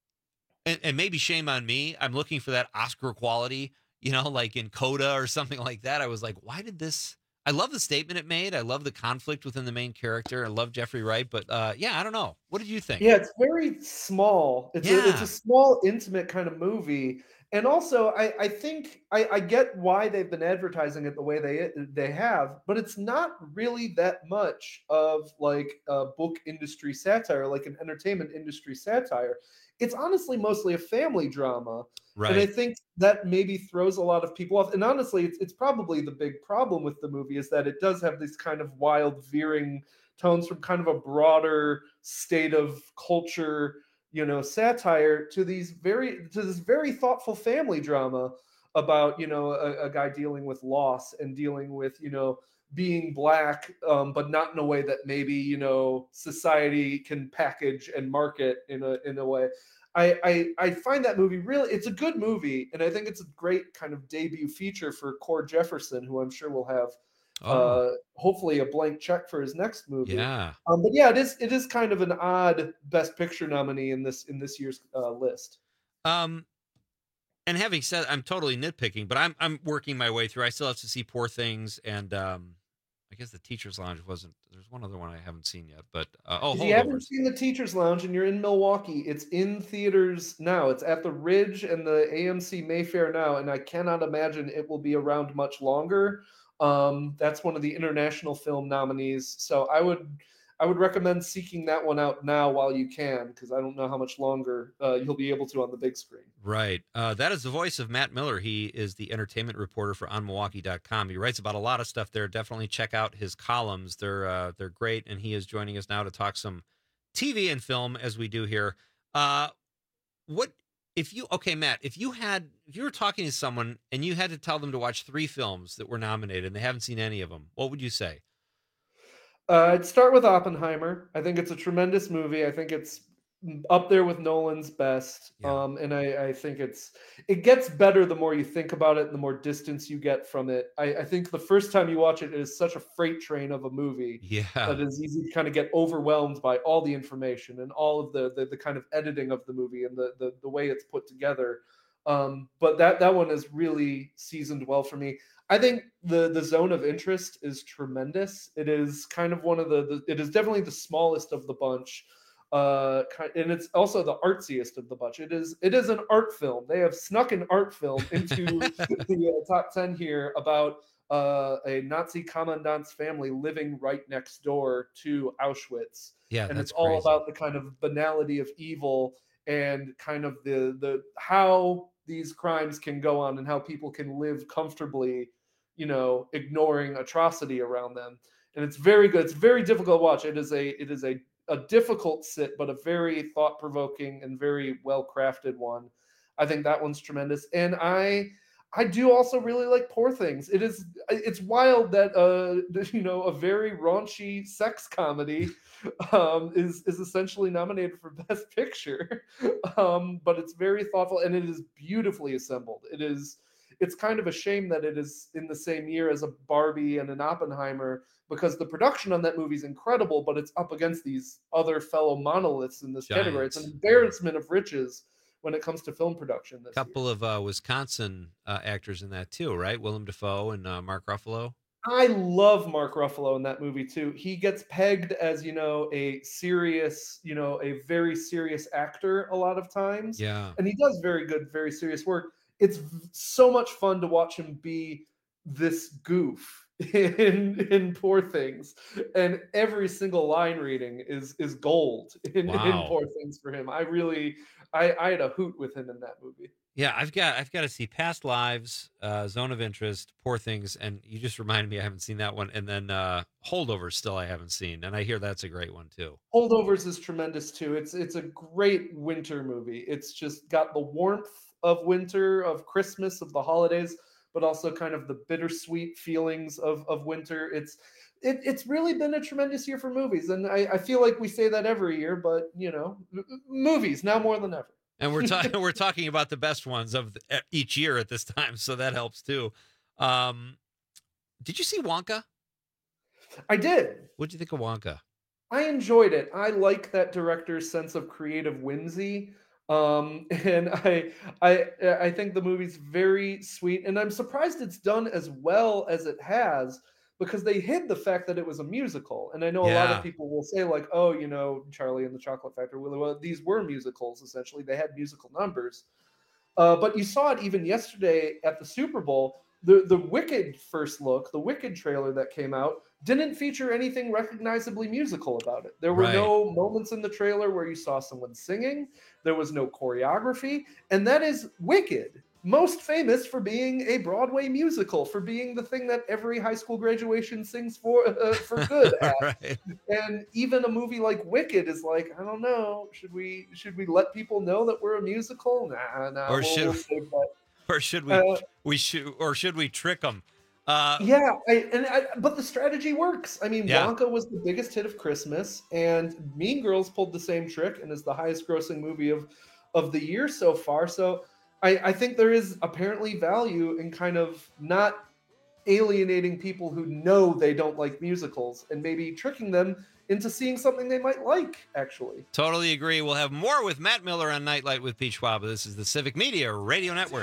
S18: and, and maybe shame on me. I'm looking for that Oscar quality, you know, like in Coda or something like that. I was like, why did this? I love the statement it made. I love the conflict within the main character. I love Jeffrey Wright, but uh, yeah, I don't know. What did you think?
S2: Yeah, it's very small. It's a, it's
S18: Yeah.
S2: a small, intimate kind of movie. And also, I, I think I, I get why they've been advertising it the way they they have, but it's not really that much of like a book industry satire, like an entertainment industry satire. It's honestly mostly a family drama. And I
S18: Right.
S2: think that maybe throws a lot of people off. And honestly, it's, it's probably the big problem with the movie is that it does have these kind of wild, veering tones from kind of a broader state of culture, you know, satire to these very to this very thoughtful family drama about, you know, a, a guy dealing with loss and dealing with, you know, being black, um, but not in a way that maybe, you know, society can package and market in a in a way. I, I I find that movie really, it's a good movie, and I think it's a great kind of debut feature for Cord Jefferson, who I'm sure will have
S18: Oh.
S2: uh, hopefully a blank check for his next movie.
S18: Yeah.
S2: Um, but yeah, it is it is kind of an odd Best Picture nominee in this in this year's uh, list.
S18: Um, And having said, I'm totally nitpicking, but I'm I'm working my way through. I still have to see Poor Things, and um, I guess the Teachers Lounge wasn't. There's one other one I haven't seen yet, but uh, oh,
S2: If you haven't
S18: Holdovers.
S2: seen the Teachers Lounge and you're in Milwaukee, it's in theaters now. It's at the Ridge and the A M C Mayfair now, and I cannot imagine it will be around much longer. Um, that's one of the international film nominees, so I would I would recommend seeking that one out now while you can, because I don't know how much longer uh, you'll be able to on the big screen.
S18: Right. Uh, that is the voice of Matt Miller. He is the entertainment reporter for on milwaukee dot com. He writes about a lot of stuff there. Definitely check out his columns. They're uh, they're great, and he is joining us now to talk some T V and film as we do here. Uh, what if you okay, Matt? If you had if you were talking to someone and you had to tell them to watch three films that were nominated and they haven't seen any of them, what would you say?
S2: Uh, I'd start with Oppenheimer. I think it's a tremendous movie. I think it's up there with Nolan's best. Um, and I, I think it's it gets better the more you think about it and the more distance you get from it. I, I think the first time you watch it, it is such a freight train of a movie
S18: Yeah.
S2: that it's easy to kind of get overwhelmed by all the information and all of the the, the kind of editing of the movie and the the, the way it's put together. Um, but that that one is really seasoned well for me. I think the the Zone of Interest is tremendous. It is kind of one of the, the it is definitely the smallest of the bunch, uh, and it's also the artsiest of the bunch. It is it is an art film. They have snuck an art film into the uh, top ten here about uh, a Nazi commandant's family living right next door to Auschwitz.
S18: Yeah,
S2: and
S18: that's
S2: it's all
S18: crazy.
S2: about the kind of banality of evil and kind of the the how these crimes can go on and how people can live comfortably, you know, ignoring atrocity around them. And it's very good. It's very difficult to watch. It is a it is a, a difficult sit, but a very thought-provoking and very well-crafted one. I think that one's tremendous. And I I do also really like Poor Things. It is it's wild that uh you know a very raunchy sex comedy um is is essentially nominated for Best Picture. Um but it's very thoughtful and it is beautifully assembled. It is it's kind of a shame that it is in the same year as a Barbie and an Oppenheimer, because the production on that movie is incredible, but it's up against these other fellow monoliths in this category. It's an
S18: Giants.
S2: embarrassment of riches when it comes to film production this
S18: couple of uh, Wisconsin uh, actors in that too, right? Willem Dafoe and uh, Mark Ruffalo.
S2: I love Mark Ruffalo in that movie too. He gets pegged as, you know, a serious, you know, a very serious actor a lot of times.
S18: Yeah.
S2: And he does very good, very serious work. It's v- so much fun to watch him be this goof in in Poor Things. And every single line reading is is gold in,
S18: Wow.
S2: in Poor Things for him. I really I, I had a hoot with him in that movie.
S18: Yeah, I've got I've got to see Past Lives, uh, Zone of Interest, Poor Things, and you just reminded me I haven't seen that one, and then uh, Holdovers still I haven't seen, and I hear that's a great one too.
S2: Holdovers is tremendous too. It's it's a great winter movie. It's just got the warmth of winter, of Christmas, of the holidays, but also kind of the bittersweet feelings of of winter. It's it, it's really been a tremendous year for movies, and I, I feel like we say that every year, but you know, m- m- movies now more than ever.
S18: And we're talking we're talking about the best ones of the, e- each year at this time, so that helps too. Um, did you see Wonka?
S2: I did.
S18: What did you think of Wonka?
S2: I enjoyed it. I like that director's sense of creative whimsy. Um, and I, I, I think the movie's very sweet, and I'm surprised it's done as well as it has, because they hid the fact that it was a musical. And I know a lot
S18: Yeah.
S2: of people will say like, oh, you know, Charlie and the Chocolate Factory, well, well, these were musicals, essentially. They had musical numbers. Uh, but you saw it even yesterday at the Super Bowl. The the Wicked first look, the Wicked trailer that came out, didn't feature anything recognizably musical about it. There were
S18: Right.
S2: no moments in the trailer where you saw someone singing. There was no choreography. And that is Wicked, most famous for being a Broadway musical, for being the thing that every high school graduation sings for uh, for good at.
S18: Right.
S2: And even a movie like Wicked is like, I don't know, should we should we let people know that we're a musical? Nah, nah.
S18: Or
S2: we'll-
S18: should
S2: we'll
S18: we-
S2: save that.
S18: Or should we
S2: Uh,
S18: we should or should we trick them? Uh,
S2: Yeah, I, and I, but the strategy works. I mean,
S18: Yeah.
S2: Wonka was the biggest hit of Christmas, and Mean Girls pulled the same trick and is the highest-grossing movie of of the year so far. So I, I think there is apparently value in kind of not alienating people who know they don't like musicals and maybe tricking them into seeing something they might like, actually.
S18: Totally agree. We'll have more with Matt Miller on Nightlight with Pete Schwab. This is the Civic Media Radio Network.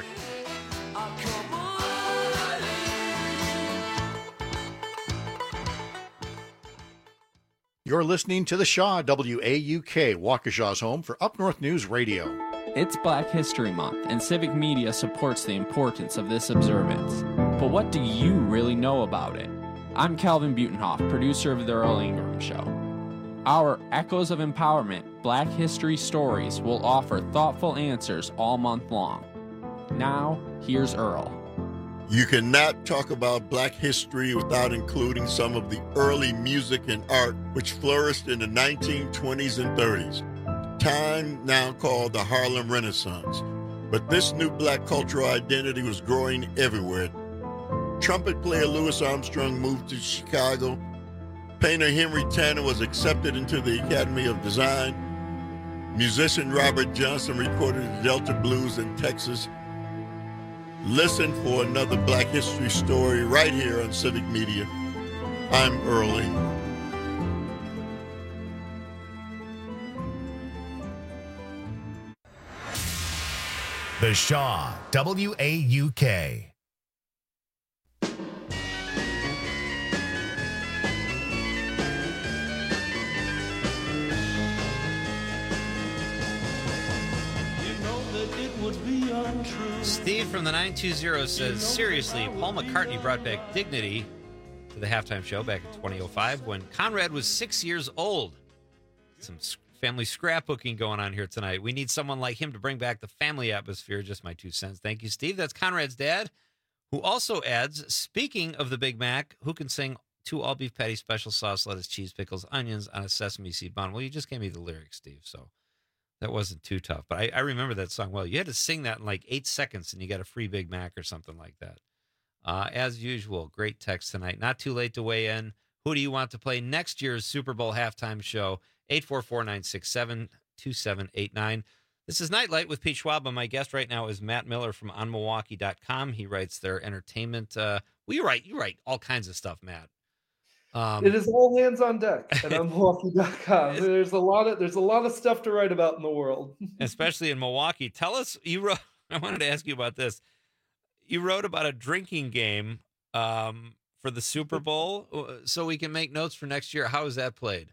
S13: You're listening to the Shaw, W A U K, Waukesha's home for Up North News Radio.
S21: It's Black History Month, and Civic Media supports the importance of this observance. But what do you really know about it? I'm Calvin Butenhoff, producer of The Earl Ingram Show. Our Echoes of Empowerment Black History Stories will offer thoughtful answers all month long. Now, here's Earl.
S22: You cannot talk about Black history without including some of the early music and art which flourished in the nineteen twenties and thirties, time now called the Harlem Renaissance. But this new Black cultural identity was growing everywhere. Trumpet player Louis Armstrong moved to Chicago. Painter Henry Tanner was accepted into the Academy of Design. Musician Robert Johnson recorded the Delta Blues in Texas. Listen for another Black history story right here on Civic Media. I'm Earl Ingram.
S1: The Shaw, W A U K.
S18: Steve from the nine two zero says, seriously, Paul McCartney brought back dignity to the halftime show back in twenty oh five when Conrad was six years old. Some family scrapbooking going on here tonight. We need someone like him to bring back the family atmosphere. Just my two cents. Thank you, Steve. That's Conrad's dad, who also adds, speaking of the Big Mac, who can sing two all-beef patty, special sauce, lettuce, cheese, pickles, onions on a sesame seed bun? Well, you just gave me the lyrics, Steve, so that wasn't too tough. But I, I remember that song well. You had to sing that in like eight seconds, and you got a free Big Mac or something like that. Uh, as usual, great text tonight. Not too late to weigh in. Who do you want to play next year's Super Bowl halftime show? eight four four, nine six seven, two seven eight nine. This is Nightlight with Pete Schwab, and my guest right now is Matt Miller from on milwaukee dot com. He writes their entertainment. Uh, well, you write, you write all kinds of stuff, Matt. Um,
S2: it is all hands on deck at on milwaukee dot com. There's a lot of there's a lot of stuff to write about in the world,
S18: especially in Milwaukee. Tell us, you wrote. I wanted to ask you about this. You wrote about a drinking game um, for the Super Bowl, so we can make notes for next year. How is that played?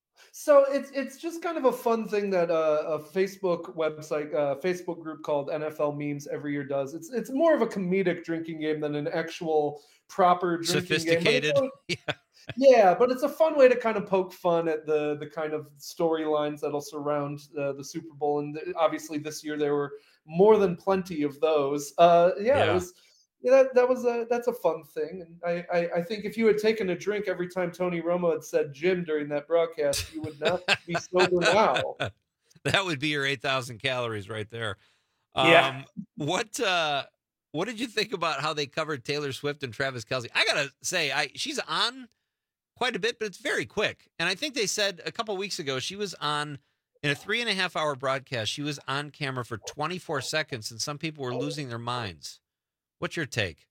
S2: So it's it's just kind of a fun thing that uh, a Facebook website, uh, Facebook group called N F L Memes every year does. It's it's more of a comedic drinking game than an actual proper drinking
S18: sophisticated.
S2: game.
S18: Yeah.
S2: Yeah, but it's a fun way to kind of poke fun at the the kind of storylines that'll surround uh, the Super Bowl, and obviously this year there were more than plenty of those. Uh, yeah,
S18: yeah.
S2: it was. Yeah, that, that was a that's a fun thing, and I, I, I think if you had taken a drink every time Tony Romo had said Jim during that broadcast, you would not be sober now.
S18: That would be your eight thousand calories right there. Um,
S2: yeah.
S18: What uh, what did you think about how they covered Taylor Swift and Travis Kelce? I gotta say, I she's on quite a bit, but it's very quick. And I think they said a couple weeks ago she was on in a three and a half hour broadcast. She was on camera for twenty-four seconds, and some people were losing their minds. What's your take?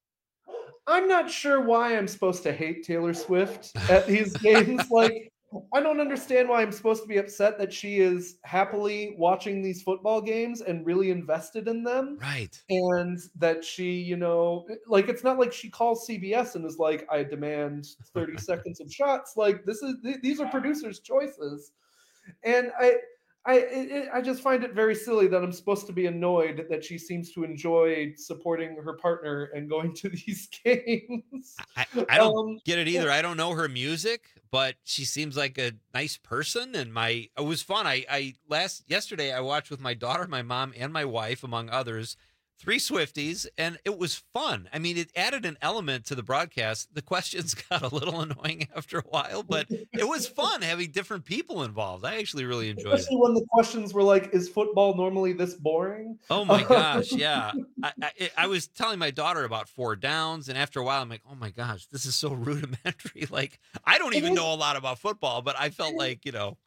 S2: I'm not sure why I'm supposed to hate Taylor Swift at these games. Like, I don't understand why I'm supposed to be upset that she is happily watching these football games and really invested in them.
S18: Right.
S2: And that she, you know, like, it's not like she calls C B S and is like, I demand thirty seconds of shots. Like, this is, th- these are producers' choices. And I, I it, I just find it very silly that I'm supposed to be annoyed that she seems to enjoy supporting her partner and going to these games.
S18: I, I don't
S2: um,
S18: get it either. I don't know her music, but she seems like a nice person. And my it was fun. I, I last yesterday I watched with my daughter, my mom, and my wife, among others, three Swifties, and it was fun. I mean, it added an element to the broadcast. The questions got a little annoying after a while, but it was fun having different people involved. I actually really enjoyed
S2: Especially
S18: it.
S2: when the questions were like, is football normally this boring?
S18: Oh my gosh, yeah. I, I, I was telling my daughter about four downs, and after a while, I'm like, oh my gosh, this is so rudimentary. Like, I don't even know a lot about football, but I felt like, you know,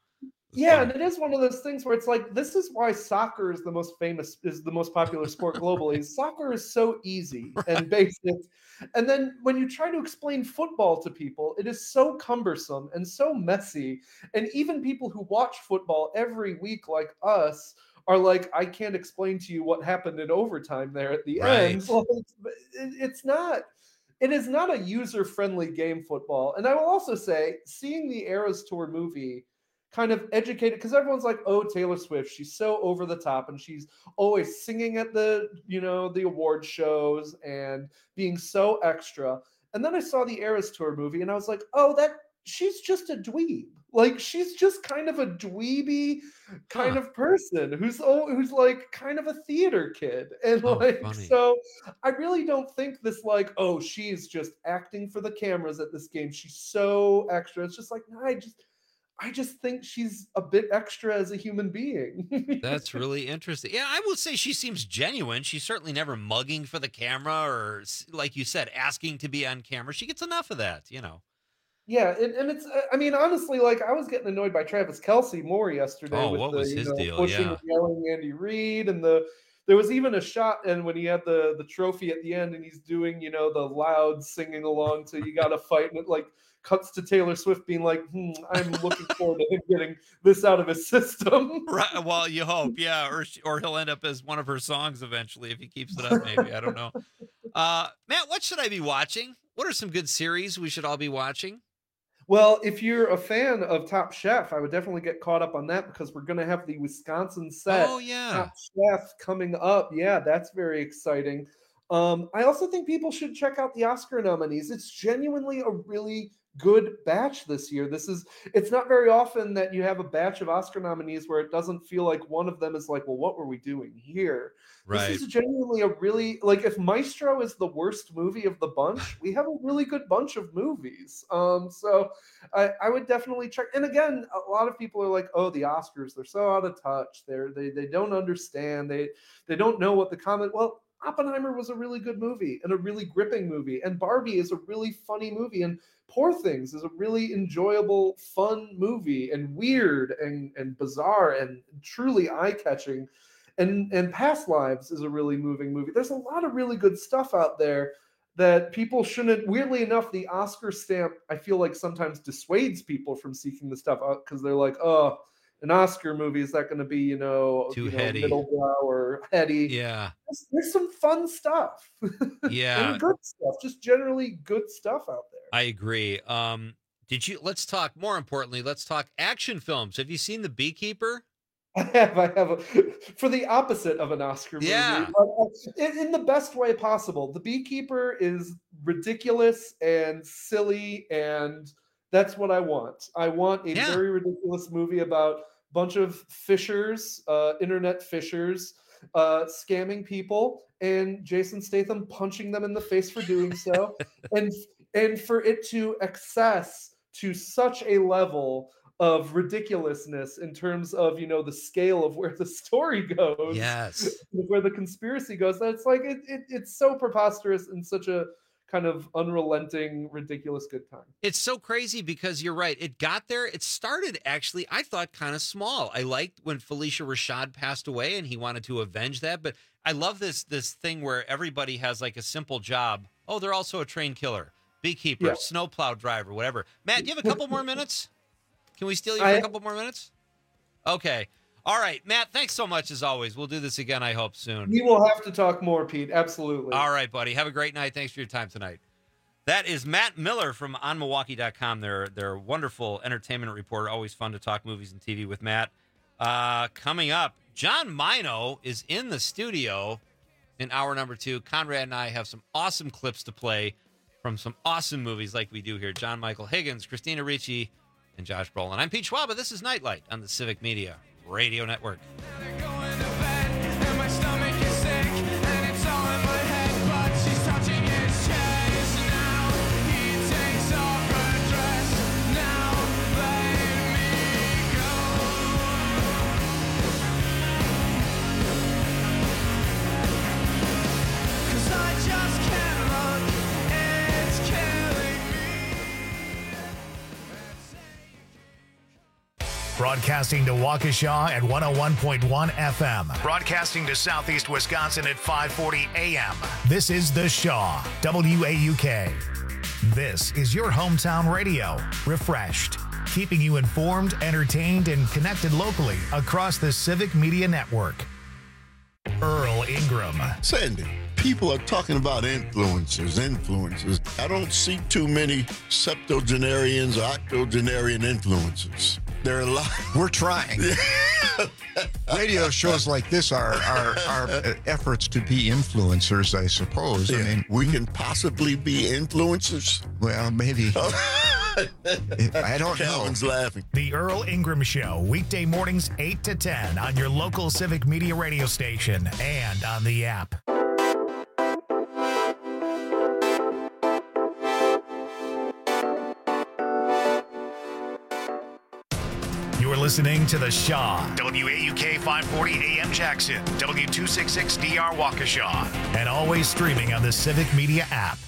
S2: Yeah, and it is one of those things where it's like, this is why soccer is the most famous, is the most popular sport globally. Soccer is so easy right. and basic. And then when you try to explain football to people, it is so cumbersome and so messy. And even people who watch football every week like us are like, I can't explain to you what happened in overtime there at the right. end. Well, it's, it's not. It is not a user-friendly game, football. And I will also say, seeing the Eras Tour movie kind of educated, because everyone's like, oh, Taylor Swift, she's so over the top and she's always singing at the, you know, the award shows and being so extra. And then I saw the Eras Tour movie and I was like, oh, that she's just a dweeb. Like, she's just kind of a dweeby kind huh. of person who's oh, who's like kind of a theater kid. And oh, like, funny. So I really don't think this like, oh, she's just acting for the cameras at this game. She's so extra. It's just like, no, I just, I just think she's a bit extra as a human being.
S18: That's really interesting. Yeah, I would say she seems genuine. She's certainly never mugging for the camera or, like you said, asking to be on camera. She gets enough of that, you know.
S2: Yeah, and, and it's, I mean, honestly, like, I was getting annoyed by Travis Kelce more yesterday.
S18: Oh,
S2: with
S18: what
S2: the,
S18: was
S2: you
S18: his
S2: know,
S18: deal?
S2: pushing
S18: Yeah.
S2: and yelling Andy Reid, and the, there was even a shot, and when he had the, the trophy at the end, and he's doing, you know, the loud singing along to You Gotta Fight, and it, like, cuts to Taylor Swift being like, hmm, I'm looking forward to him getting this out of his system.
S18: Right. Well, you hope, yeah, or she, or he'll end up as one of her songs eventually if he keeps it up. Maybe I don't know. Uh, Matt, what should I be watching? What are some good series we should all be watching?
S2: Well, if you're a fan of Top Chef, I would definitely get caught up on that because we're going to have the Wisconsin set.
S18: Oh yeah,
S2: Top Chef coming up. Yeah, that's very exciting. Um, I also think people should check out the Oscar nominees. It's genuinely a really good batch this year. This is, it's not very often that you have a batch of Oscar nominees where it doesn't feel like one of them is like, well, what were we doing here?
S18: Right.
S2: This is genuinely a really, like, if Maestro is the worst movie of the bunch, we have a really good bunch of movies. Um, so I, I would definitely check. And again, a lot of people are like, oh, the Oscars, they're so out of touch. They're, they, they don't understand. They, they don't know what the comment, well, Oppenheimer was a really good movie and a really gripping movie. And Barbie is a really funny movie. And Poor Things is a really enjoyable, fun movie and weird and, and bizarre and truly eye-catching. And, and Past Lives is a really moving movie. There's a lot of really good stuff out there that people shouldn't, weirdly enough, the Oscar stamp, I feel like sometimes dissuades people from seeking the stuff out because they're like, oh, an Oscar movie, is that going to be, you know,
S18: too
S2: you know,
S18: heady,
S2: middlebrow or heady?
S18: Yeah.
S2: There's, there's some fun stuff.
S18: Yeah.
S2: And good stuff, just generally good stuff out there.
S18: I agree. Um, did you, let's talk, more importantly, let's talk action films. Have you seen The Beekeeper?
S2: I have, I have, a, for the opposite of an Oscar movie.
S18: Yeah.
S2: In, in the best way possible. The Beekeeper is ridiculous and silly, and that's what I want. I want a
S18: Yeah.
S2: very ridiculous movie about a bunch of fishers, uh, internet fishers, uh, scamming people, and Jason Statham punching them in the face for doing so, and and for it to access to such a level of ridiculousness in terms of, you know, the scale of where the story goes,
S18: Yes.
S2: where the conspiracy goes. That's like it, it. It's so preposterous and such a kind of unrelenting, ridiculous good time.
S18: It's so crazy because you're right. It got there. It started actually, I thought, kind of small. I liked when Felicia Rashad passed away and he wanted to avenge that. But I love this this thing where everybody has like a simple job. Oh, they're also a trained killer, beekeeper,
S2: Yeah.
S18: snowplow driver, whatever. Matt, do you have a couple more minutes? Can we steal you for
S2: I-
S18: a couple more minutes? Okay. All right, Matt, thanks so much as always. We'll do this again, I hope, soon.
S2: We will have to talk more, Pete. Absolutely.
S18: All right, buddy. Have a great night. Thanks for your time tonight. That is Matt Miller from on milwaukee dot com. They're, they're a wonderful entertainment reporter. Always fun to talk movies and T V with Matt. Uh, coming up, John Mino is in the studio in hour number two. Conrad and I have some awesome clips to play from some awesome movies like we do here. John Michael Higgins, Christina Ricci, and Josh Brolin. I'm Pete Schwaba. This is Nightlight on the Civic Media Radio Network.
S1: Broadcasting to Waukesha at one oh one point one F M. Broadcasting to Southeast Wisconsin at five forty A M. This is The Shaw, W A U K. This is your hometown radio, refreshed, keeping you informed, entertained, and connected locally across the Civic Media Network. Earl Ingram.
S22: Sandy, people are talking about influencers, influencers. I don't see too many septuagenarians or octogenarian influencers. There are a lot.
S3: We're trying. Radio shows like this are, are, are efforts to be influencers, I suppose.
S22: Yeah.
S3: I mean,
S22: we can possibly be influencers.
S3: Well, maybe. I don't
S22: Calvin's
S3: know.
S22: laughing.
S1: The Earl Ingram Show, weekday mornings eight to ten on your local Civic Media radio station and on the app. You're listening to The Shaw, W A U K five forty A M Jackson, W two sixty-six D R Waukesha, and always streaming on the Civic Media app.